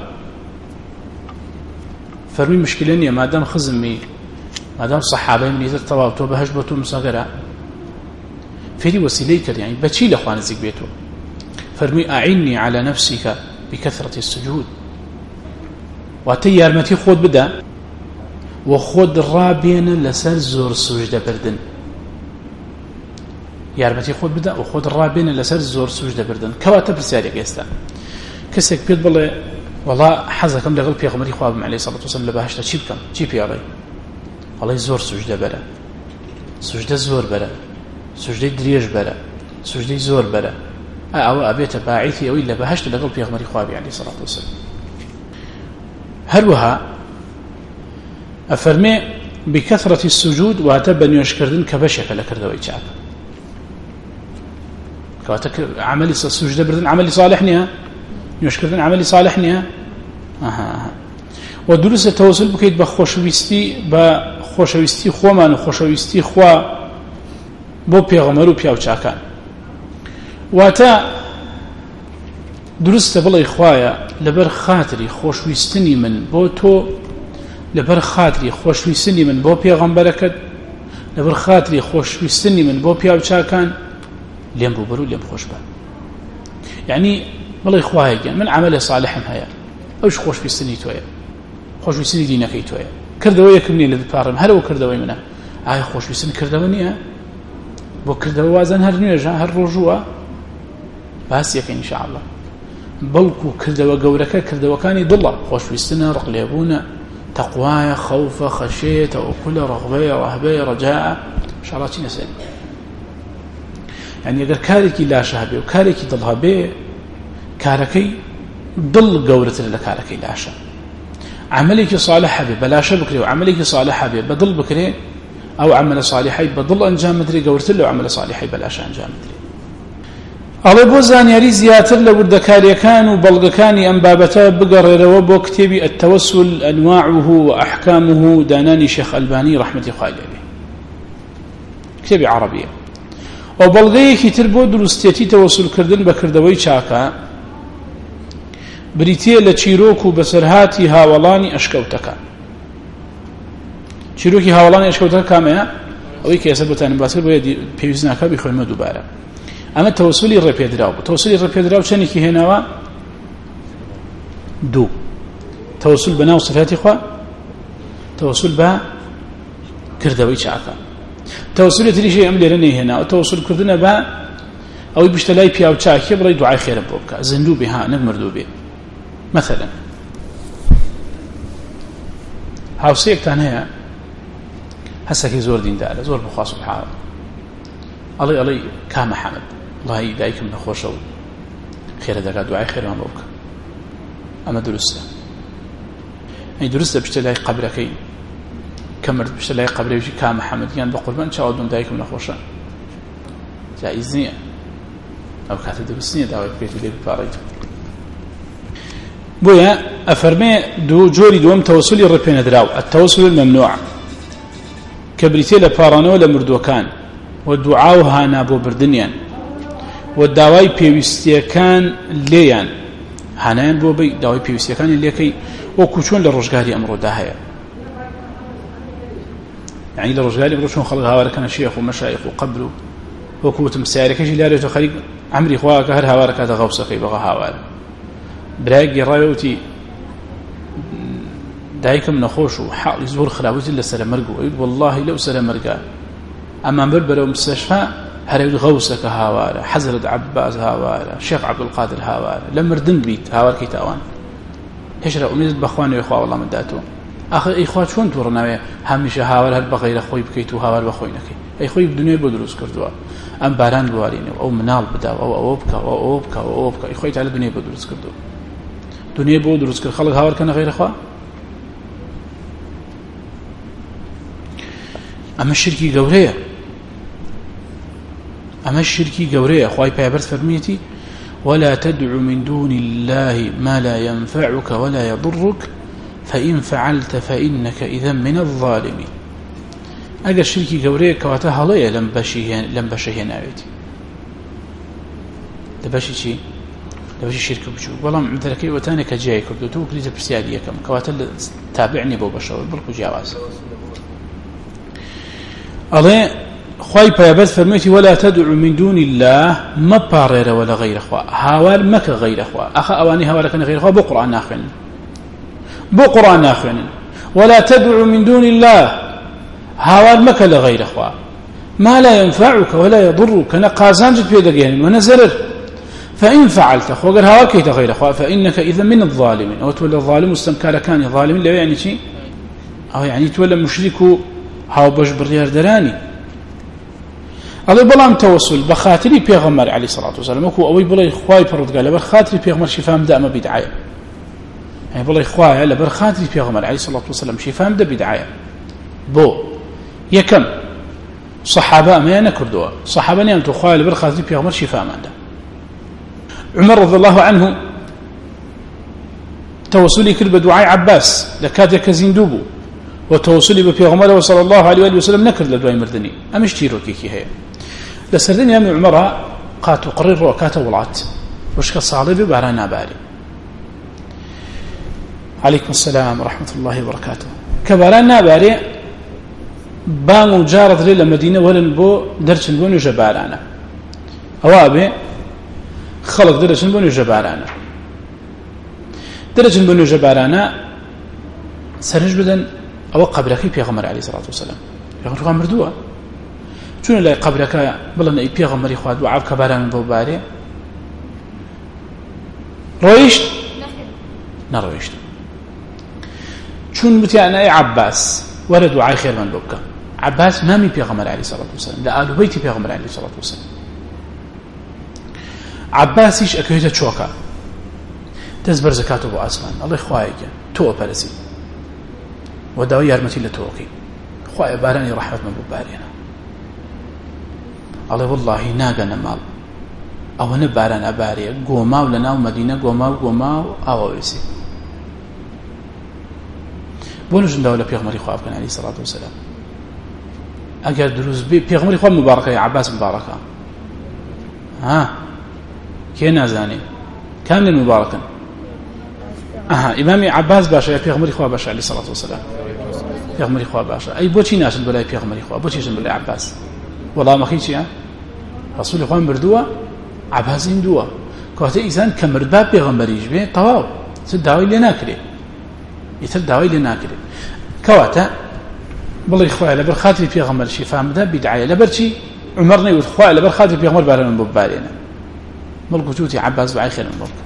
Speaker 1: فرمي مشكلة ما دام خزمي ما دام صحابي من يزر طواب تو بهشت بتو مصغرة فيري وسيليك يعني بتشي لاخوان زيك بيتو فرمي أعني على نفسك بكثرة السجود واتي يرمتي خود بدا وخود رابين لسر زور سجدة بردن یارمەتی خۆت بدە و خۆت ڕابێنە لەسەر زۆر سوژدە بردن کەواتە پرسیارێک ئێستا کەسێک پێت بڵێ وەڵا حەزەکەم لەگەڵ پێغەمبەری خوا بم عەلەیهی سەڵاتو وەسەلام لە بەهەشتا چی بکەم چی پێڵێ ئەڵێ زۆر سوژدە بەرە سوژدە زۆر بەرە سوژدەی درێژ بەرە سوژدەی زۆر بەرە ئەوە ئەبێتە باعیثی ئەوەی لە بەهەشت لەگەڵ پێغەمبەری خوا بی عەلەیهی سەڵاتو وەسەلام هەروەها ئەفەرمێ بكثرة السجود واتبا نيوشكردن كبشك لكردوي چاك كواتك عملي السجود بردن عملي صالح نيها نيوشكردن عملي صالح نيها ودروس التوسل بكيت بخوشويستي خومان وخوشويستي خوا بو پیغمبر و پیاو چاکان واتا دروست بڵێ خوایە لەبەر خاتری خۆشویستنی من بۆ تۆ لەبەر خاتری خۆشویستنی من بۆ پێغەمبەرەکەت لەبەر خاتری خۆشویستنی من بۆ پیاو چاکان لێم بوو بەرو لێم خۆش بە یعنی بڵێ خوایە من عمل صالحم هەیە ئەوش خۆشویستنی تۆیە خۆشویستنی دینەکەی تۆیە کردەوە یەکم نیە لە دپارڕم هەرەوە کردەوەی منە ئایا خۆشویستن کردەوە نییە بۆ کردەوە وازن هەر نوێژە هەر ڕۆژووە باس یەکەین ئینشاءالله بەڵکو کردەوە گەورەکە کردەوەکانی دڵە خۆشویستنە ڕقلێبوونە تەقوایە خەوفە خەشێت تەوەکولە ڕەغبەیە ڕەهبەیە ڕەجاءە ئینشاءالله چی نەسێن یعنی ئەگەر کارێکی لاشە هەبێ و کارێکی دڵ هەبێ کارەکەی دڵ گەورەتر لە کارەکەی لاشە عملێکی صالح هەبێ بەلاشە بکرێ و عملێکی صالح هەبێ بەدڵ بکرێ ئەو عمل صالحی بەدڵ ئەنجام بدرێ گەورەتر لەو عمل صالحی بەلاشە ئەنجام بدرێ ئەڵێ بۆ زانیاری زیاتر لە وردەکاریەکان و بەڵگەکانی ئەم بابەتە بگەڕێرەوە بۆ کتێبی التەوەسل ئەنواعه وأحكامه دانانی شێخ ئەلبانی ڕەحمەتی خوای لێ بێ کتێبی عەرەبیە و بەڵگەیەکی تر بۆ دروستێتی تەوەسولکردن بەکردەوەی چاکە بریتیە لە چیرۆک و بەسەرهاتی هاوڵانی ئەشکەوتەکان چیرۆکی هاوڵانی ئەشکەوتەکە کامەیە ئەوەی کە ئێستا بۆتانم باس کرد بۆیە پێویست ناکە بخوێنمە دووبارە ئەمە تەوەسولی ڕێپێدراو بوو تەوەسولی ڕێپێدراو چەندێکی هێناوە دوو تەوەسول بەناو صفاتی خوا تەوەسول بە کردەوەی چاکە تەوەسولی تریشی ئەم لێرە نەیهێناوە تەوەسولکردنە بە ئەوەی بشتە لای پیاو چاکێ بڵێ دوعای خێرم بۆ بکە زیندوو بێ ها نەک مردوو بێ مثلا هاوسەیەکتان هەیە هەسەکەی زۆر دیندارە زۆر بخوا سوبحانە ئەڵێ کامە حەمد وڵی دایکم نەخۆشە و خێرە دەکات دوعای خێرمان بۆ بکە ئەمە دروستە ئەی دروستە بشتە لای قەبرەکەی کە مرد بشتە لای قەبرێکی کامە حەمد یان بە قوربان چاوە دۆم دایکم نەخۆشە جائز نییە ئەو کاتە دروست نییە داوای بکەیت و لێ بپاڕیت بۆیە ئەفەرمێ دوو جۆری دووەم تەوەسولی ڕێپێنەدراو التەوەسل المەمنوع کە بریتێ لە پاڕانەوە لە مردووەکان و دوعا و هانا بۆ بردنیان و داوای پێویستیەکان لێیان هانایان بۆ بی داوای پێویستیەکانی لێکەی وەکو چۆن لە ڕۆژگاری ئەمڕۆدا هەیە یعنی لە ڕۆژگاری ئەمڕۆ چۆن خەڵک هاوارەکەنە شێخ و مەشایخ و قەبر و وەکو وتم سیارەکەشی لارێتە خەریک عەمری خواکە هەر هاوارەکاتە غەوسەکەی بەغا هاوار برایەک گێڕاوێتی دایکم نەخۆش و حاڵی زۆر خراپەتی لە سەرە مەرگ و واللهی لەو سەرە مەرگە ئەمان بەرەو مستەشفا هەرێ غەوسەکە هاوارە حەزرەت عەباس هاوارە شێخ عەبدولقادر هاوارە لە مردن بیت هاوارکەی تاوان هێشتا ئومێدت بەخوانەوەی خوا وەڵامت داتەوە ئاخر ئەی خوا چۆن تووڕناوێ هەمیشە هاوار هەر بە غەیرە خۆی بکەیت و هاوار بە خۆی نەکەی ئەی خۆی دنیای بۆ دروست کردووە ئەم باران بوارینەوە ئەو مناڵ بداوە ئەوە بکە ئەوە بکە ئەوە بکە ئەی خۆی تا لە دنیای بۆ دروست کردووە دنیای بۆ دروست کرد خەڵک هاوارکەنە غەیرە خوا ئەمە شرکی گەورەیە أما الشركي قوريه خواهي بيابرت فرميتي ولا تدع من دون الله ما لا ينفعك ولا يضرك فإن فعلت فإنك إذا من الظالمين أجا الشركي قوريه كواتا هلايا لم بشيه ناويتي لبشي شي لبشي شرك بشو والله مثلك وتاني كجاي كردو تو كريزة برسيالية كم كواتا تابعني بو بشو بركو جاواز الله خواهي بيابت فرميتي ولا تدع من دون الله ما بارير ولا غير أخوة هاوار مك غير أخوة أخا أواني هاوار كان غير أخوة بقرآن ناخن ولا تدع من دون الله هاوار مك لغير أخوة ما لا ينفعك ولا يضرك نقازان جد بيدقين ونزرر فإن فعلت وقال هواكيت غير أخوة فإنك إذا من الظالمين أو تولى الظالم استمكار كان ظالم لا يعني شيء أو يعني تولى مشرك هاو باش بريار دراني الله بلام توسل بخاطري بيغمر عليه الصلاة والسلام وكو أوي بلا إخواي برد قال بخاطري بيغمر شفام دا ما بدعاية يعني بلا إخواي على بخاطري بيغمر عليه الصلاة والسلام شفام دا بدعاية بو يكم صحابة ما ينكردوا صحابة نيمتو إخواي لبرخاطري بيغمر شفام دا عمر رضي الله عنه توسلي كل بدعاء عباس لكاد يكزندوبو وتوصلي ببيغمر صلى الله عليه وسلم نكر لدعاء مردني أمش تيرو كيكي هي لسردني يا ابن عمر قاتو قرر وكاتو ولات وشك صالب بارانا باري عليكم السلام ورحمة الله وبركاته كبارانا باري بام جارت ليلة مدينة ولن بو درشن بو نجبارانا أوابي خلق درشن بو نجبارانا درشن بو نجبارانا سرج بدن أو قبرك بيغمر عليه الصلاة والسلام يغمر مردوه شنو لا قبرك بلن أي بيغمر إخوات وعاب كباران بوباري رويشت نرويشت شنو بتاعنا أي عباس ولا دعاء خير من بوبك عباس ما مي بيغمر عليه الصلاة والسلام لا آل بيتي بيغمر عليه الصلاة والسلام عباس إيش أكيد تشوكا تزبر زكاته بو أسمان الله إخوائك تو برزي وداوي يرمتي لتوقي خويا باراني رحمة من ببارينا الله والله ناقنا مال أو نباران أباري قوماو لنا ومدينة قوماو أو ويسي بونجن دولة بيغمري خواب كان عليه الصلاة والسلام أقل دروز بيغمري خواب مباركة يا عباس مباركة ها كي نازاني كامل المباركة إمامي عباس باشا يا بيغمري خواب باشا عليه الصلاة والسلام بيغمري خواب باشا أي بوشي ناشد بلاي بيغمري خواب بوشي ناشد بلاي عباس والله ما خيتش رسول الله مردوه عباس هندوه كوته إنسان كمرد باب بيغمريش به طواو تدعوي لنا كري يتدعوي لنا كري كواته بالله إخوائي لبر خاطري بيغمر شي فهم ده بدعاية لبرشي عمرني وإخوائي لبر خاطري بيغمر بارا من ببالينا ملقوتي عباس بعي خير من ببك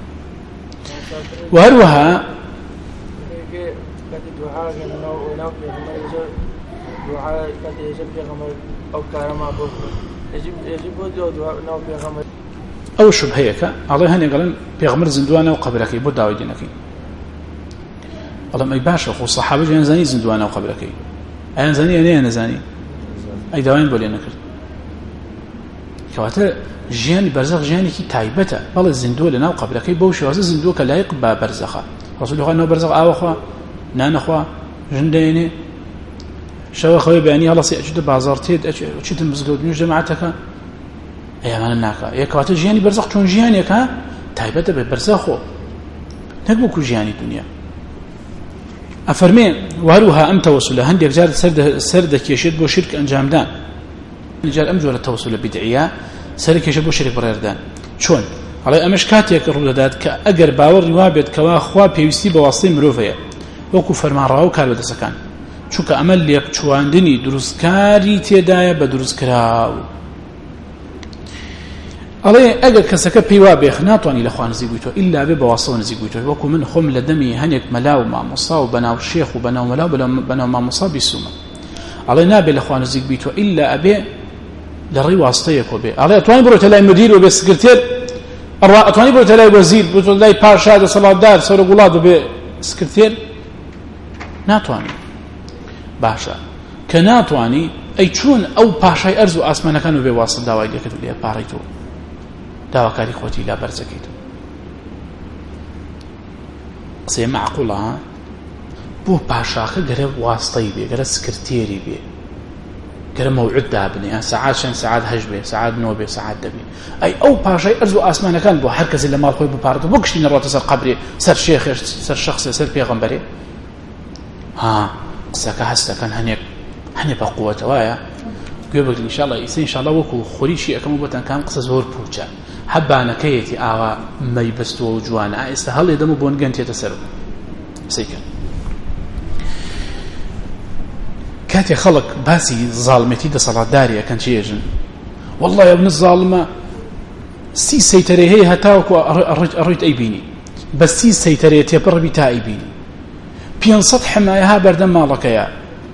Speaker 1: وهروها أو شبهيك الله هني قالن بيغمر زندوانا وقبرك يبود داوي دينك الله ما يباشا خو الصحابة جان زاني زندوانا وقبرك أنا زاني أنا زاني أي داوين بولي نكر كواتا جياني برزخ جياني كي تايبتا والله الزندو لنا وقبرك بوشي واسا زندو كلا يقبا برزخا رسول الله أنه برزخ آوخوا نانخوا جنديني شو خوي بيعني الله سيأجد بازارتيد أشيد المزقود من جماعتك أي ما ناكا يا كواتو جياني برزخ شون جياني كا تايبته ببرزخو نكبو جياني الدنيا أفرمي وهروها أم توصل هندي جار سردك يشد بو شرك أنجام دان رجال أمجور التوصل بدعية سردك يشد بو شرك بريردان شون على أمشكاتك الرودات كأجر باور روابط كوا خوا بيوستي بواسطة مروفية وكو فرمان راو كارو دسكان چونکە ئەمە لێکچواندنی دروستکاری تێدایە بە دروستکراو ئەڵێ ئەگەر کەسەکە پێی وا بێخ ناتوانانی لە خوا نزیک بوویتەوە ئیلا بێ بەواسطەوە نزیک بوویتەوە وەکو من خۆم لە دەمی هەنێک مەلا و مامۆستا و بەناو شێخ و بەناو مەلا و بەناو مامۆستا بیسوومە ئەڵێ نابێ لە خوا نزیک بوویتەوە ئیلا ئەبێ لە ڕێی واسطەیەکەوە بێ ئەڵێ ئەتوانی بڕۆیتە لای مدیر و بێ سکرتێر ئەتوانی بڕۆیتە لای وەزیر بڕۆیتە لای پاشا دەسەڵاتدار سەرۆک وڵات و بێ سکرتێر ناتوانی باشا كناتواني أي شون أو باشاي أرزو آسمان كانوا بواسط داوای لكتو ليه باريتو داواكاري خوتي لا برزكيتو سي معقولة بو باشاك قرب واسطي بي قرب سكرتيري بي قرب موعد دابني ساعات شن ساعات هجبي ساعات نوبي ساعات دبي أي أو باشاي أرزو آسمان كان بو حركز اللي مال خوي بو باريتو بوكشتين الروت سر قبري سر شيخ سر شخص سر بيغمبري ها سكا هستا كان هني بقوة وايا قبل إن شاء الله وكو خوريشي أكمل بطن كان قصة زور بوجا حبانا كيتي آوا ما يبستوا وجوانا استهل يدمو بونغان تيتسرب سيكا كاتي خلق باسي ظالمتي ده صلاة دارية كان شيئا والله يا ابن الظالمة سي سيتري هي هتاوك أريد أي بيني بس سي سيتري تبر بتاع أي بيني بين سطح ما يها بردم مالك يا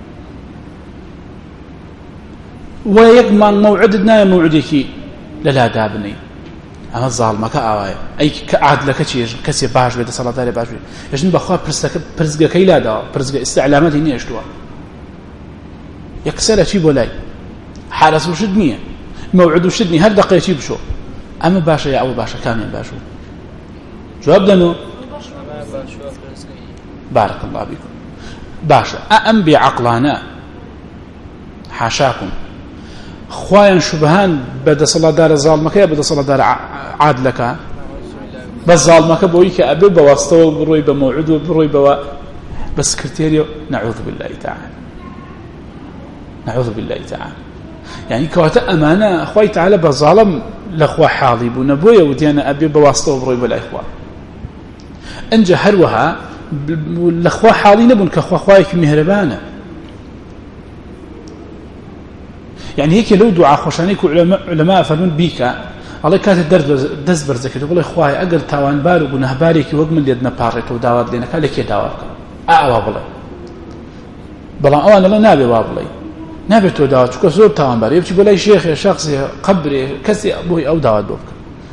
Speaker 1: ويجمع موعدنا موعدك لا دابني أنا الظالمة كأوايا أي كعاد لك شيء كسي باش بيد صلاة داري باش يجن بخوا برزق كيلا دا برزق استعلامات هني أشتوا يكسر شيء بولاي حارس وشدني موعد وشدني هل دقيقة شيء بشو أما باشا يا أبو باشا كامل باشو جواب دنو بارك الله بكم باشا أأم بعقلانا حاشاكم خوايا شبهان بدا صلاة دار ظالمك يا بدا صلاة دار عادلك بس ظالمك بويك أبي بواسطه بروي بموعد بروي بوا بس كريتيريو نعوذ بالله تعالى نعوذ بالله تعالى يعني كواتا أمانة أخوي تعالى بظالم لأخوة حاضي بنبوية وديانا أبي بواسطه بروي بلا إخوة أنجا هروها لأخوة حاضي نبون كأخوة خوايك مهربانة يعني هيك لو دعاء خوشانيك علماء فرمون بيكا الله كانت دز برزك تقول إخوائي أقل تاوان بارو بنهباريك وقم اللي يدنا باريت وداوات لنا كالك يداواتك أعوى بلا أولا لا نابي وابلي نابي تو داوات شكو زور تاوان باري يبتي بلاي شيخ يا شخصي قبري كسي أبوي أو داوات بوك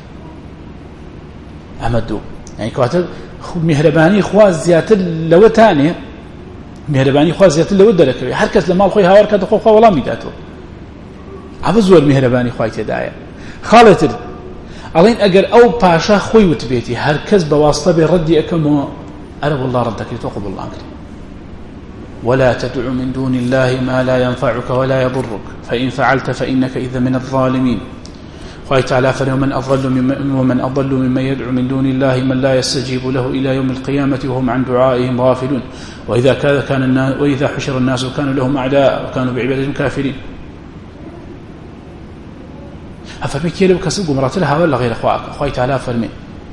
Speaker 1: أمدو يعني كواتل مهرباني إخوة زيادة لو تاني مهرباني إخوة زيادة لو درك حركز لما الخوي هاور كاد أخوة ولا ميداتو عفزور مهرباني خوای تدايا خالتر الين اگر او باشا خوي وتبيتي هركز بواسطه بردي اكم انا والله ردك يتقبل الله عنك ولا تدع من دون الله ما لا ينفعك ولا يضرك فإن فعلت فإنك إذا من الظالمين خوي تعالى فمن أضل ممن يدعو من دون الله من لا يستجيب له إلى يوم القيامة وهم عن دعائهم غافلون وإذا حشر الناس كانوا لهم أعداء وكانوا بعبادتهم كافرين أفرمي كيلو كسب قمرات لها ولا غير أخوي تعالى فرمي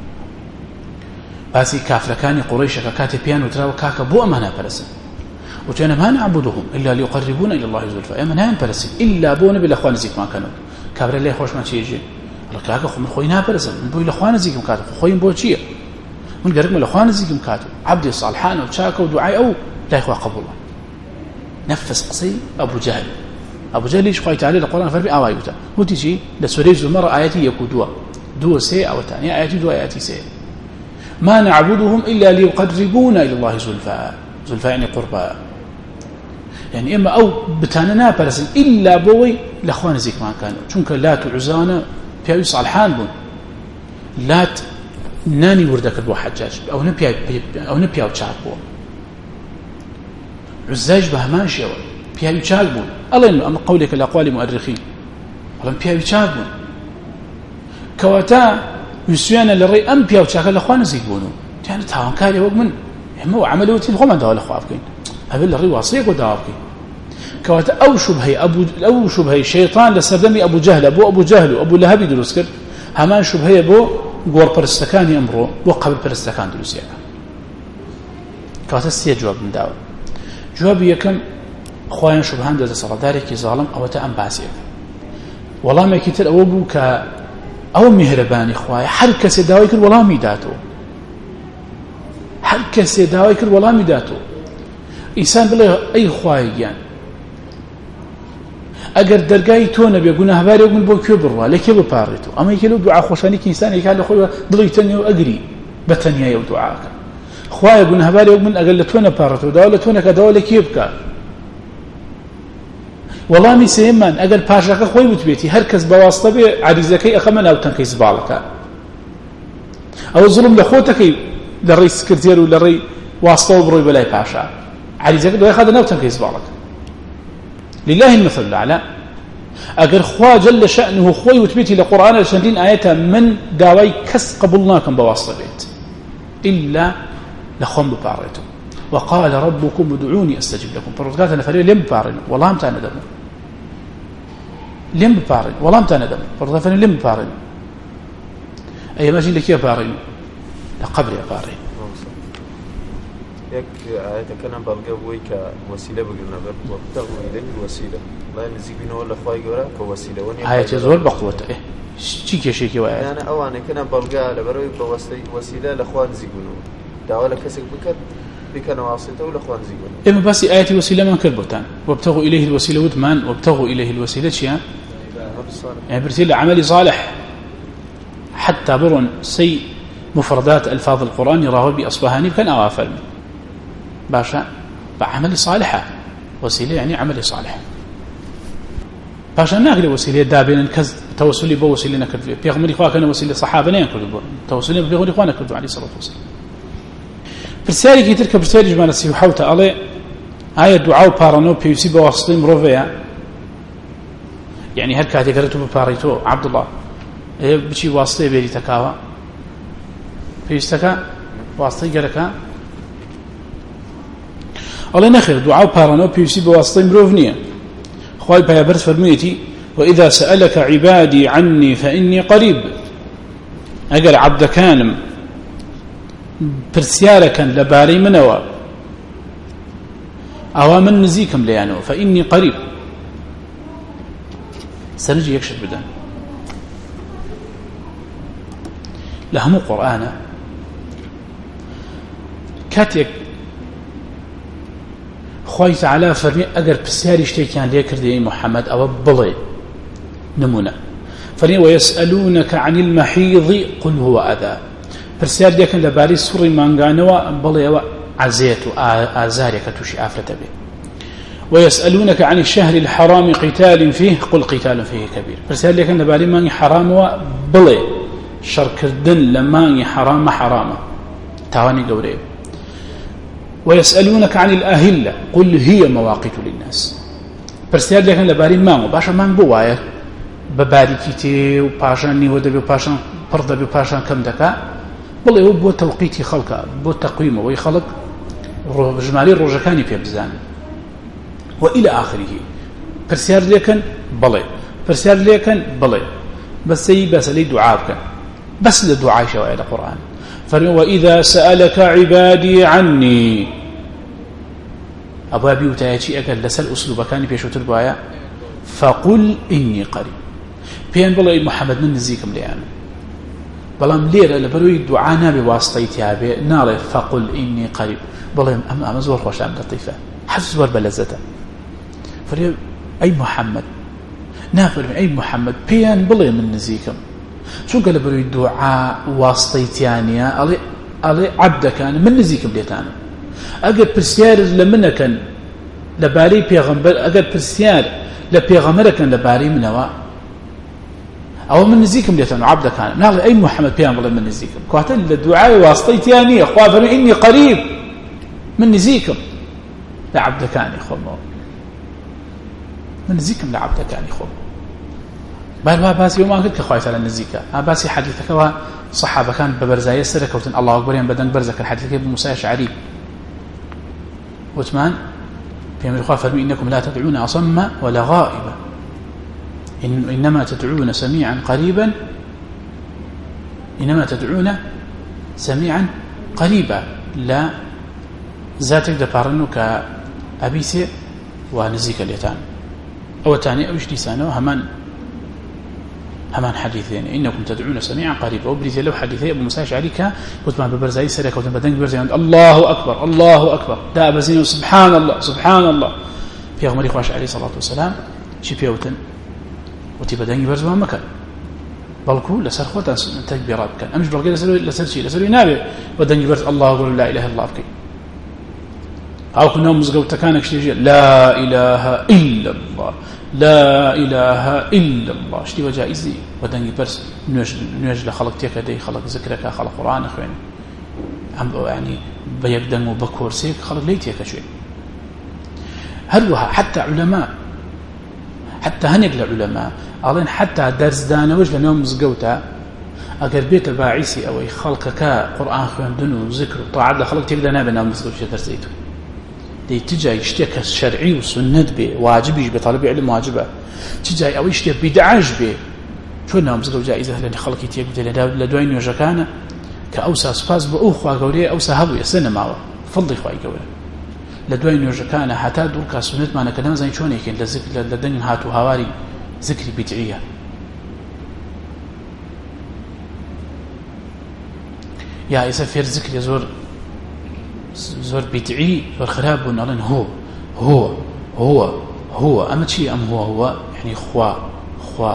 Speaker 1: باسي كافر كان قريش كاتبيان وتراو كاكا بو أمانا برسن وتانا ما نعبدهم إلا ليقربونا إلى الله زلفى أما نام برسن إلا بونا بالأخوان زيك ما كانوا كابر اللي خوش ما تيجي الله كاكا خو من خوينا برسن من بو الأخوان زيك ما كاتب خوين بو تشيه من قرق من الأخوان زيك ما كاتب عبدي صالحان وشاكا ودعاء أو لا إخوة قبول الله نفس قصي أبو جهل ليش خوي تعالى القرآن فرمي آوايوتا وتيجي لسورة زمر آياتي يكودوا دو سي أو تانية آياتي دو آياتي سي ما نعبدهم إلا ليقربونا إلى الله زلفاء يعني قربا يعني إما أو بتاننا برسن إلا بوي لأخوان زيك ما كانوا چونك لات وعزانا بياوي صالحان بون لات ناني وردك البو حجاج أو نبياو تشاك بو عزاج بهمان شيء بياوي تشاك بون الله إنه أما قولك الأقوال مؤرخين الله بياوي تشاك بون كواتا يسوينا للرأي أم بياوي تشاك الأخوان زيك بونو يعني تاوان كاري وق من هم عملوا تين هم داول أخوافكين هبل الرأي واصيك وداوكين كواتا أو شبهي شيطان لسردمي أبو جهل أبو جهل وأبو لهب دروس كر همان شبهي أبو قور برستكاني أمره وقبل برستكان دروس ياك كواتا سيا جواب من داول جواب يكم أخوان شبهان ده صلاداري كي ظالم أو تأم باسيك والله ما كتير أو بوك أو مهرباني أخوان حركة سيداوي كل والله ميداتو حركة سيداوي كل والله ميداتو إنسان بلا أي خواهيان أجر درجاي تونا بيقولنا هباري يقول بوكيو برا لكي بباريتو أما يكلو دعاء خوشاني كإنسان يكال أخوي ضليتني وأجري بتنيا يودعاك خواهي يقولنا هباري يقول أجر تونا باريتو دولة تونا كدولة كيبكا والله مسيمان أجر باشاك خوي بتبيتي هركز بواسطة بعريزكي أخمن أو تنكيس بالك أو ظلم لخوتك للرئيس سكرتير ولا الرئيس واسطة وبروي بلاي باشا عريزك دو ياخذ أو تنكيس بالك لله المثل الأعلى أجر خوا جل شأنه خوي وتبيتي لقرآن الشندين آية من داوي كس قبلناكم بواسطة بيت إلا لخم بباريتم وقال ربكم ادعوني أستجب لكم فرقات أنا فريق لم ببارين والله متى ندم لم ببارين والله متى ندم فرقات فريق لم ببارين أي ماشي لك يا بارين لقبر يا بارين
Speaker 2: يك كنا بلقى ويك وسيلة بقولنا وابتغوا إليه الوسيلة لا نزيبين ولا خواي جورا كوسيلة وني
Speaker 1: آية زور بقوته شيء شيء وياه
Speaker 2: أنا أواني كنا بلقى لبروي وسيلة لخوان زيجونه دعوة كسر بكنا واسطة ولا خوان زيجونه
Speaker 1: إما بس آية وسيلة ما كربتان وابتغوا إليه الوسيلة ودمان وابتغوا إليه الوسيلة شيء يعني برسيل عملي صالح حتى برون سي مفردات ألفاظ القرآن يراه بأصبهاني كان أوافر باشا بعمل صالحة وسيلة يعني عمل صالح باشا ناقل وسيلة دابين كز توسلي بوسيلة نكذب بيغمر إخوة كان وسيلة صحابة نكذب توسلي بيغمر إخوة نكذب عليه الصلاة والسلام برسالي كي تلك برسالي جمال السيوحوت عليه آية دعاء بارانو بيوسي بواسطي مروفيا يعني هل كاتي قرأتوا بباريتو عبد الله بشي واسطي بيري تكاوا بيستكا واسطي قرأكا الله نخير دعاء بارانو بيوسي بواسطي مروفنيا خواهي بيابرت فرميتي وإذا سألك عبادي عني فإني قريب أقل عبد كانم برسياركا لباري منوا أو من نزيكم ليانو فإني قريب سنجي يكشف بدن لهم قرآن كاتيك خوي تعالى فرمي أجر بسياري اشتكيان ليكر دي محمد أو بلي نمونا فرمي ويسألونك عن المحيض قل هو أذى بسيار ليكن لباري سوري مانغانوا بلي عزيت آزارك تشي آفرة به ويسألونك عن الشهر الحرام قتال فيه قل قتال فيه كبير بسيار ليكن لباري مانغي حرام وبلي شرك الدن لمانغي حرام تاواني قوريب ويسألونك عن الأهلة قل هي مواقيت للناس برسيار لكن لباري مانغو باشا مانغ بوايا بباري كيتي وباشان ودبي وباشان برضبي وباشان كم دكا والله هو بو توقيتي خلقه بو تقويمه ويخلق جمالي الرجكاني في بزان وإلى آخره برسيار لكن بلي برسيار لكن بلي بس لي دعابك بس للدعاء شوائع القرآن وإذا سألك عبادي عني أبو أبي وتايتي أكل لسل أسلوب كان بيشوت البايا فقل إني قريب بيان بالله محمد من نزيكم ليان بلام ليرة لبروي الدعاء بواسطتي أبي نار فقل إني قريب بالله أما زور خوش عم لطيفة حفظ زور بلزته فريق أي محمد نافر أي محمد بيان بالله من نزيكم شو قال بروي الدعاء واسطيتيانيا علي عبد كان من نزيكم ليتانا أجد برسيار لمن كان لباري بيغمبر أجد برسيار لبيغمر كان لباري منوا أو من نزيكم ليتانا عبد كان نعم أي محمد بيان بالله من نزيكم قاتل الدعاء واسطيتيانيا خوافر إني قريب من نزيكم لعبد كان يخون من نزيكم لعبد كان يخون بل باسي وما قلت خايف على النزيكا باسي حديثك هو صحابه كان ببرزايه سركوتن الله اكبر ين بدن برزك الحديث ابن موسى الاشعري وثمان في من خاف انكم لا تدعون اصم ولا غائبا انما تدعون سميعا قريبا انما تدعون سميعا قريبا لا ذاتك دبارنك ابيسي ونزيك اليتان او ثاني او لسانه همان حديثين إنكم تدعون سميعا قريبا وبرز له حديثي أبو موسى الأشعري وتما ببرزاي سرك وتبدن برزاي الله أكبر الله أكبر دا بزين سبحان الله سبحان الله في غمر إخواش عليه الصلاة والسلام شي بيوتن وتبدن برزوا مكان بلكو لسرخوت تكبيرات كان أمش بلقي لسلوي نابي بدن برز الله أقول لا إله إلا الله أبكي أو كنا مزقوت كانك شيء لا إله إلا الله لا إله إلا الله شتي وجائزي ودنجي برس نوج لخلق تيكدي خلق ذكرك خلق قرآن أخوين يعني بيقدم وبكورسيك خلق ليتيك شيء هلوها حتى علماء حتى هنق العلماء قالين حتى درس دانا وجه لنوم مزقوتا أقر بيت الباعثي أو خلقك قرآن أخوين دنو ذكر وطاعد لخلق تيكدا نابنا مزقوت شيء درسيته دي تجا يشتك الشرعي والسنة به واجب يجب طالب علم واجبه تجا أو يشتك بدعاج به شو نام زلوا جائزة لأن خلقي تيجي لدوين وجكانه كأوسى سباز بأخوة قوليه أوسى هبو يسنة معه فضل خوای گەورە لە دوای نوێژەکانە هەتا دوور کا سنەتمانە کە نەزانین چۆنێکین لە دەنگین هاتو هاواری ذکری بدعیە یا ئێستا فێر ذکری زۆر بدعی زۆر خراپ بوون ئەڵێن هو ئەمە چی ئەم هو یعنی خوا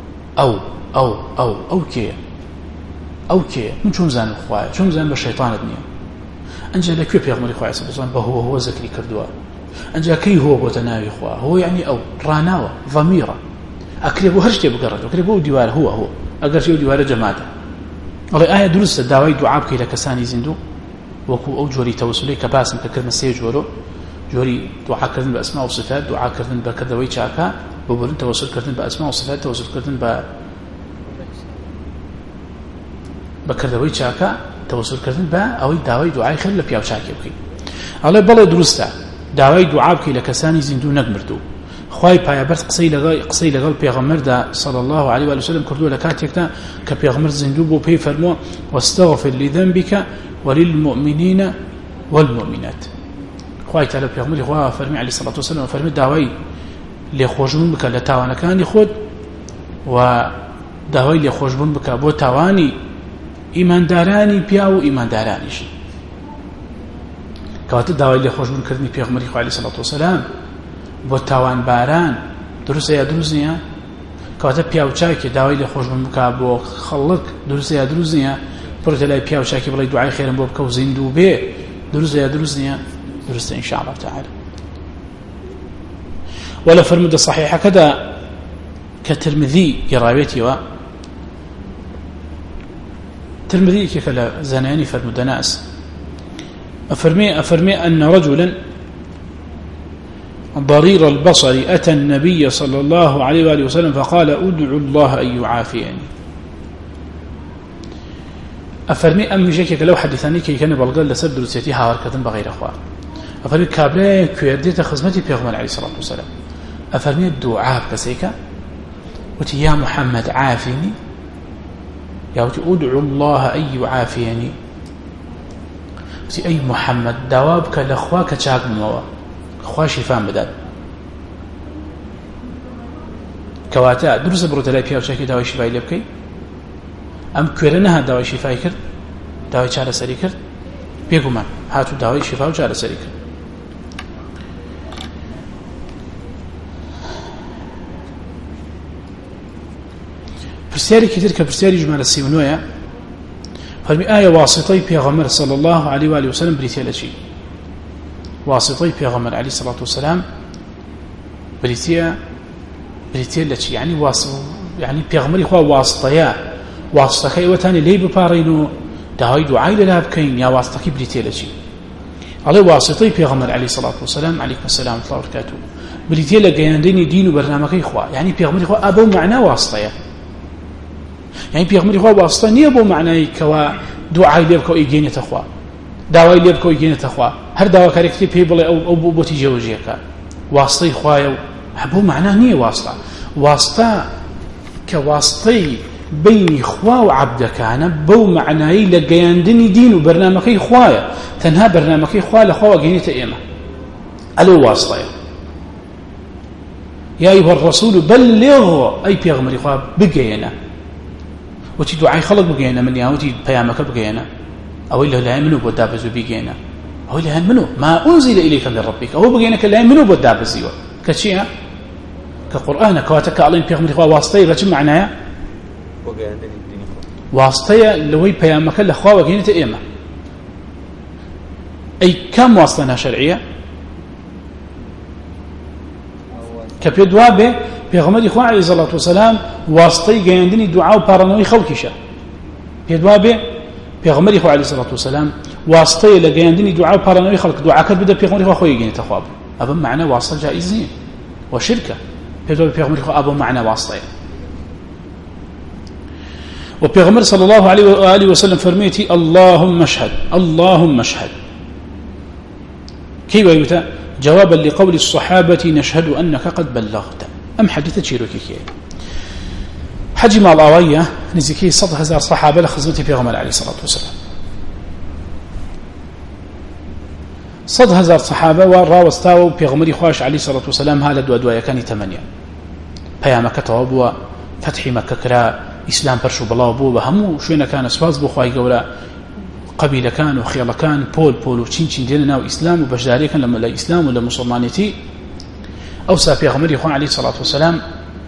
Speaker 1: ئەو کێ من چۆن زانم خوایە چۆن زانم بە شەیطانت نییە ئەنجا لەکوێ پێغەمبەری خوا عەلەیهی سەلام بە هو ذکری کردووە ئەنجا کەی هو بۆتە ناوی خوا هو یعنی ئەو ڕاناوە ضەمیرە ئەکرێ بۆ هەر شتێ بگەڕێتەوە ئەکرێ بۆ دیوارە هو ئەگەر چێ دیوارە جەماتە ئەڵێ ئایا دروستە داوای دوعا بکەی لە کەسانی زیندوو وەکو ئەو جۆری تەوەسولی کە باسم کە کردنە سێ جۆرە جۆری دوعاکردن بە ئەسما و صفات دوعاکردن بە کردەوەی چاکە بۆ بردن تەوەسولکردن بە ئەسما و صفات تەوەسولکردن بە کردەوەی چاکە تەوەسولکردن بە ئەوەی داوای دوعای خێر لە پیاو چاکی بکەی ئەڵێ بەڵێ دروستە داوای دوعا بکەی لە کەسانی زیندوو نەکمردوو خوای پایەبەرز قسەی لەگەڵ پێغەمبەردا صلی الله علیه و سلم کردووە لە کاتێکدا کە پێغەمبەر زیندوو بۆ پێی فەرمووە واستغفر لذنبك وللمؤمنين والمؤمنات خوای تعالی پێغەمبەری خوا فەرمی علیه الصلاة والسلام فەرمی داوای لێخۆشبوون بکە لە تاوانەکانی خۆت و داوای لێخۆشبوون بکە بۆ تاوانی ئیماندارانی پیا و ئیماندارانیش کەواتە داوای لێخۆشبوونکردنی پێغەمبەری خوا علیه الصلاة والسلام بۆ تاوان باران دروستە یا دروست نییە کەواتە پیاوچاکی داوای لێخۆشبوون بکە بۆ خەڵک دروستە یا دروست نییە بڕۆتە لای پیاوچاکی بڵێ دوعای خێرم بۆ بکە و زیندوو بێ دروستە یا دروست نییە دروستە إن شاء الله تعالى ولا فرمود صحيحة كذا كترمذي يراويتي ترمذي كلا زناني فرمود ناس أفرمي أن رجلا ضرير البصر أتى النبي صلى الله عليه وآله وسلم فقال أدعو الله أن يعافيني أفرمي أم جيك لو حدثني كي كان بلغل لسبب درسيتي هاور كذن بغير أخوان أفرمي كابرين كويرديت خزمتي بيغمر عليه الصلاة والسلام أفرمي الدعاء كسيكا وتي يا محمد عافيني يا وتي أدعو الله أن يعافيني وتي أي محمد دوابك لأخواك تشاك منوا أخوا شفان بدال كواتا درس بروت لا بياو شاكي داوي شفاي لبكي أم كورنها داوي شفاي كرد داوي چارە سەری کرد بێگومان هاتو داوای شفا و چارە سەری کرد پرسیارێکی تر کە پرسیاری ژمارە 39 فەرمی ئایا واسطەی پێغەمبەر صلی الله عليه و آله وسلم بریتە لە چی واسطەی پێغەمبەر عليه الصلاة والسلام بریتە لە چی يعني پێغەمبەری خوا واسطەکەی وەتانی لێی بپارڕین و داوای دوعای لەلا بکەین یا واسطەکەی بریتە لە چی ئەڵێ واسطەی پێغەمبەر عليه الصلاة والسلام عليكم السلام ورحمة الله وبركاته بریتە لە گەیاندنی دین و بەرنامەکەی خوا يعني پێغەمبەری خوا ئەبە و معنە واسطەیە يعني پێغەمبەری خوا واسطە نییە بۆ معنای کەوا دوعای لێ بکە و ئیگەینێتە خوا داوای لێ بکە و ئیگەینێتە خوا هەر داواکارێکی پێی بڵێ ئەو بۆتی جێوەجێکە واسطەی خوایە و هەبوو معنە نییە واسطە کە واسطەی بینی خوا و عەبدەکانە بەو معنایی لە گەیاندنی دین و بەرنامەکەی خوایە تەنها بەرنامەکەی خوا لە خواوە گەیەنێتە ئێمە ئەلۆ واسطەیە يا أيها الرسول بلغ أي بيغمر إخوة بقينا وتي دعاء خلق بقينا من ياوتي بيامك بقينا أو إلا لا يمنو بودابز بقينا أو إلا يمنو ما أنزل إليك من ربك أو بقينا كلا يمنو بودابز كشيء كقرآن كواتك على بيغمر إخوة واسطية بتم معناها واسطية لوي بيامك الأخوة وقينا تأيما أي كم واسطنا شرعية كبيدوابه پیغمبر خو علیه الصلاة والسلام واسطه گەیاندنی دوعا و پارانەوەی خەڵکیشە پێدوابێ پیغمبر خو علیه الصلاة والسلام واسطه لە گەیاندنی دوعا و پارانەوەی خەڵک دوعاکەت بدە پیغمبر خو خۆی گەیەنێتە خوا ئەبە معنى واسطه جائز نییە وشركه پێدوابێ پیغمبر خو ئەبە معنى واسطه وبيغمبر صلى الله عليه وآله وسلم فرميتي اللهم اشهد كيف يقول جوابا لقول الصحابة نشهد أنك قد بلغت أم حديثة شيروكي حجي مع الآوية نزيكي 100,000 صحابة لخزمتي في غمال عليه الصلاة والسلام 100,000 صحابة وراوستاو بيغمري خواش عليه الصلاة والسلام هذا دوا كان 8 پیامەکە تەواو بووە فتحی مەکە کرا ئیسلام پەرش و بڵاو بوو بە هەموو شوێنەکانە سوپاس بۆ خوای گەورە قەبیلەکان و خێڵەکان پۆل و چین دێنە ناو ئیسلام و بەشداریەکەن لە ئیسلام و لە موسڵمانێتی ئەوسا پێغەمبەری خوا عەلەیهی سەڵات وسەلام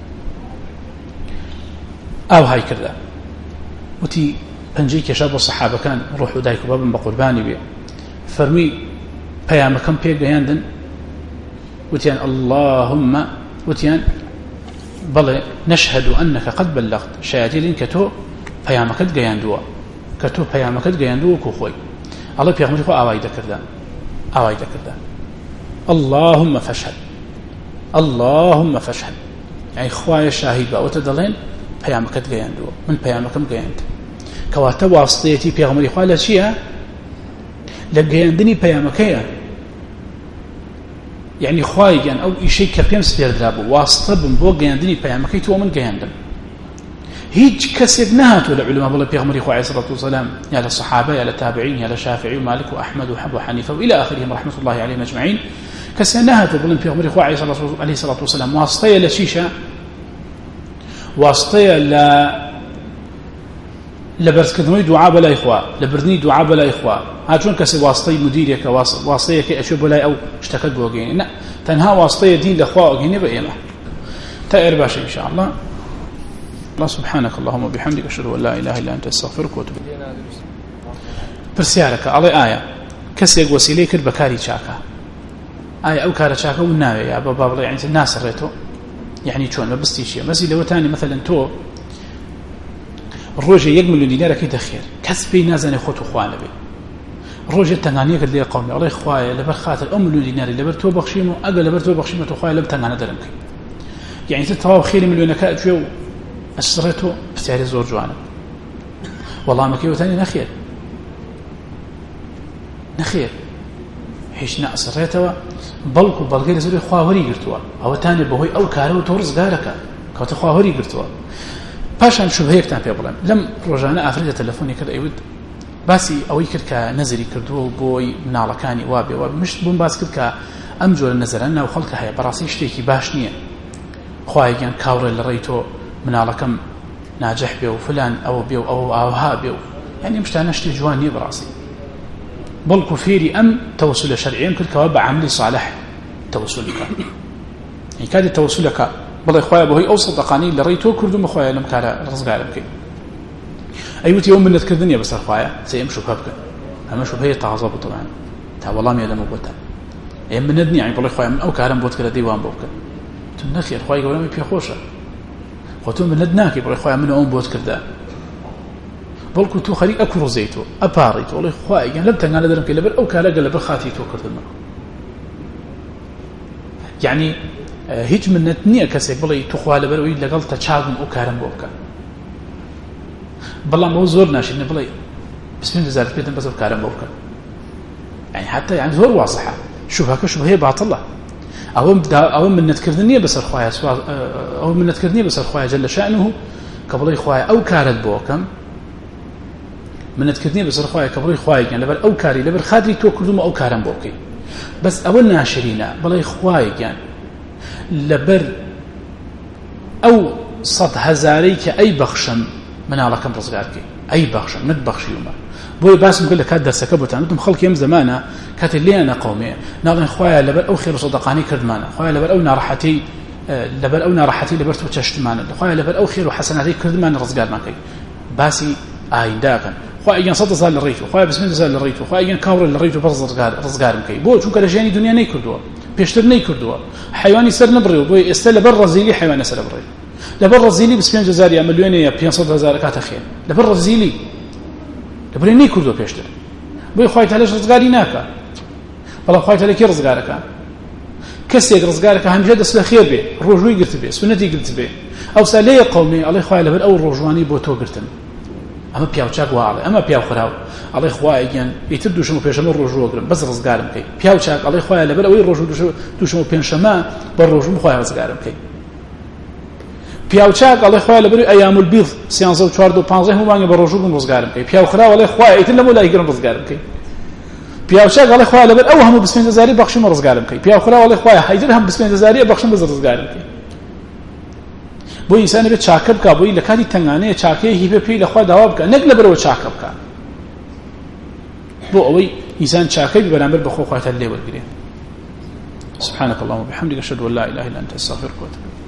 Speaker 1: ئاوهای کردە وتی پەنجەی کێشا بۆ سەحابەکان ڕۆح و دایک و بابم بە قوربانی بێ فەرمی پەیامەکەم پێگەیاندن وتیان اللهم وتیان بەڵێ نشهد أنك قد بلغت شایەتی کە تۆ پەیامەکەت گەیاندووە وەکو خۆی ئەڵێ پێغەمبەری خوا ئاوای دەکردە اللهم فاشهد يعني خوایە شاهید بە ئەوتە دەڵێن پەیامەکەت گەیاندووە من پەیامەکەم گەیاند کەواتە واستەیەتی پێغەمبەری خوا لە چییە لە گەیاندنی پەیامەکەیە يعني خوای گیان ئەو ئیشەی کە پێم سپێردرا بوو واستە بم بۆ گەیاندنی پەیامەکەی تۆ من گەیاندم هیچ کەسێک نهاتوە لە علەما بڵێ پێغەمبەری خوا عەلەیهی سەڵات وسەلام یا لە سەحابە یا لە تابعین یا لە شافعی و مالک و ئەحمەد و حەبو حەنیفە و إلى آخرهم رحمة الله عليهم أجمعين کەسێک نهاتوە بڵێن پێغەمبەری خوا عەلەیهی سەڵات وسەلام واستەیە لە چیشە واستەیە لە بەرزکردنەوەی دوعا بەلای خوا لە بردنی دوعا بەلای خوا هاتوون کەسێ واستەی مدیرێکە واستەیەکە ئەچێ بەلای ئەو شتەکەت بۆ گەیەنێ نه تەنها واستەیە دین لەخوا ئەگەیەنێ بە ئێمە تا ئێر باشە إن شاء الله الله سبحانك اللهم وبحمدك أشهد أن لا إله إلا أنت أستغفرك وأتوب إليك پرسیارەکە ئەڵێ ئایا کەسێک وەسیلەی کرد بە کاری چاکە ئایا ئەو کارە چاکە و ناوێ یا بە با بڵێ یعنی ناسەڕێتەوە یعنی چۆن مەبستی چییە مەسی لەوەتانی مثلا تۆ ڕۆژێ 1 ملیۆن دینارەکەی دەخێر کەس پێی نازانێ خۆت و خوا نەبێ ڕۆژێ تەنگانیەکەت لێ قەومی ئەڵێ خوایە لەبەر خاتر ئەو ملیۆن دیناری لەبەر تۆ بەخشیم و ئەگەر لەبەر تۆ بەخشیمە تۆ خوایە لەم تەنگانە دەرم کەی یعنی تر تەواو خێری ملیۆنەکە ئەتوێ و ئەسڕێتەوە پرسیارێ زۆر جوانە وەڵامەکەی وەتانی نەخێر هیچ نەئەسڕێتەوە بەڵکو بەڵگەی لە زۆری خواوەری گرتووە ئەوەتانێ بەهۆی ئەو کارەوە تۆ ڕزگارەکە کەواتە خواوەری گرتووە پاشان شوبهەیەکتان پێ بڵێم لەم ڕۆژانە ئافرەتە تەلەفۆنی کرد ئەیوت باسی ئەوەی کرد کە نەزری کردووە و بۆی مناڵەکانی وابێ مشت بووم باس کرد کە ئەم جۆرە نەزەران ناو خەڵکە هەیە بەڕاستی شتێکی باش نییە خوایگەیان کاوڕێ لە ڕێی تۆ مناڵەکەم ناجەح بێ و فلان ئەوە بێ و ئەوە ئاوها بێ و یعنی شتانە شتی جوان نییە بەڕاستی بەڵکو فێری ئەم تەوەسولە شەرعیم کرد کەوا بە عەملی صالح تەوەسولەکە یعنی کاتی تەوەسولەکە بڵێ خوایە بەهۆی ئەو سەدەقانەی لە ڕێی تۆ کردومە خوایە لەم کارە ڕزگارم بکەی ئەیوتی ئەو منەتکردنیە بەسەر خوایە سێ ئەم شوبهە بکەن ئەمە شوبهەیە تازە بوو تەوان تا وەڵامی ئەدەمە بۆتە ئێ منەت نییە بڵێ خوایە من ئەو کارم بۆت کردە دەیوان بۆ بکەن تو نەخێر خوای گەورەمی پێخۆشە خۆ تۆ منەت ناکەی بڵێ خوایە من ئەوم بۆت کردە بەڵکو تو خەریک ئەکوڕزەیتەوە ئەپاڕیتەوە وڵێ خوایە لەم تەنگانە دەرم کەی لەبەر ئەو کارەگە لەبەر خاتی تۆ کردمە یعنی هیچ منەت نییە کەسێک بڵێ تو خوا لەبەرەوەی لەگەڵ تە چاگم ئەو کارم بۆ بکە بەڵام ئەو زۆر ناشێنە بڵێ بسم الله زارت پێتم بەسەر کارم بۆ بکە یعنی حتا یعنی زۆر وازحە شوبهەکە شوبهەیە باتڵە ئەوە منەتکردن نییە بەسەر خوایە ئەوە منەتکردن نییە بەسەر خوایە جەل شأنه کە بڵێ خوایە ئەو کارت بۆ بکەم منەتکردنی بەسەر خوایە کە بڵێ خوایگەیان لەبەر ئەو کاری لەبەر خاتری تۆ کردومە ئەو کارم بۆ بکەی بەس ئەوە ناشرینە بڵێ خوایگەیان لەبەر ئەو 100,000 کە ئەی بەخشم مناڵەکەم ڕزگارکەی ئەی بەخشم نت بەخشیومە بۆی باسم کرد لە کات دەرسەکە بۆتان وتم خەڵکی ئەم زەمانە کاتێ لێیانە قەومێ ناڵێن خوایە لەبەر ئەو خێر و سەدەقانەی کردمانە خوایە لەبەر ئەو ناڕەحەتی لەبەر تۆ چەشتمانە خوایە لەبەر ئەو خێر و حەسەناتی کردمانە ڕزگارمەکەی باسی ئاینداکەن خوایگەیان 100,000 لە ڕێیتەوە خوایە 20,000 لە ڕێیتەوە خوایگەیان کاوڕێ لە ڕێیتەوە بەڕز ڕزگارم کەی بۆ چونکە لە ژیانی دنیا نەیکردووە پێشتر نەیکردووە حیوانی سەر نەبڕێ و بۆی ئێستا لەبەر ڕەزیلی حیوانە سەر بڕێ لەبەر ڕەزیلی 25,000 یا ملیۆنێ یا 500,000 کاتە خێر لەبەر ڕەزیلی لەبەر نەیکردووە پێشتر بۆی خوای تەعالی ڕزگاری ناکە بەڵام خوای تەعالی کێ ڕزگارەکە کەسێک ڕزگارەکە هەمیشە دەست لە خێر بێ ڕۆژووی گرت بێ سنەتی گرت بێ ئەوسا لێیە قەومێ ئەڵێ خوای لەبەر ئەو ڕۆژوانی بۆ تۆ گرتن ئەمە پیاوچاک واڵێ ئەمە پیاو خراو ئەڵێ خوایگەیان ئیتر دووشەم و پێشەمە ڕۆژوەگرم بەس ڕزگارم کەی پیاوچاک ئەڵێ خوایە لەبەر ئەوەی ڕۆژ دووشەم و پێنجشەمە بە ڕۆژوم خوای ڕزگارم کەی پیاوچاک ئەڵێ خوایە لەبەر ئەیام البیض 13 و 14 و 15 هەمووانگە بە ڕۆژوم ڕزگارم کەی پیاو خراو ئەڵێ خوایە ئیتر لەمە لای گرم ڕزگارم کەی پیاوچە گەڵێ خوا لەبەر ئەو هەموو بسمێنجەزاری بەخشم ڕزگارم کەی پیاوخرا وڵێ خوایە حەیدر هەم بسمێنجەزاریە بەخشم بە ڕزگارم کەی بۆ ئینسانی بێت چاکە بکە بۆی لە کاتی تەنگانەیە چاکەیە هیبە پێی لەخوا داوا بکە نەک لەبەرەوە چاکە بکە بۆ ئەوەی ئینسان چاکەی بەرامبەر بەخۆ خواتە لێ وەرگرێ سبحانك اللهم وبحمدك اشهد ان لا اله الا انت استغفرك واتوب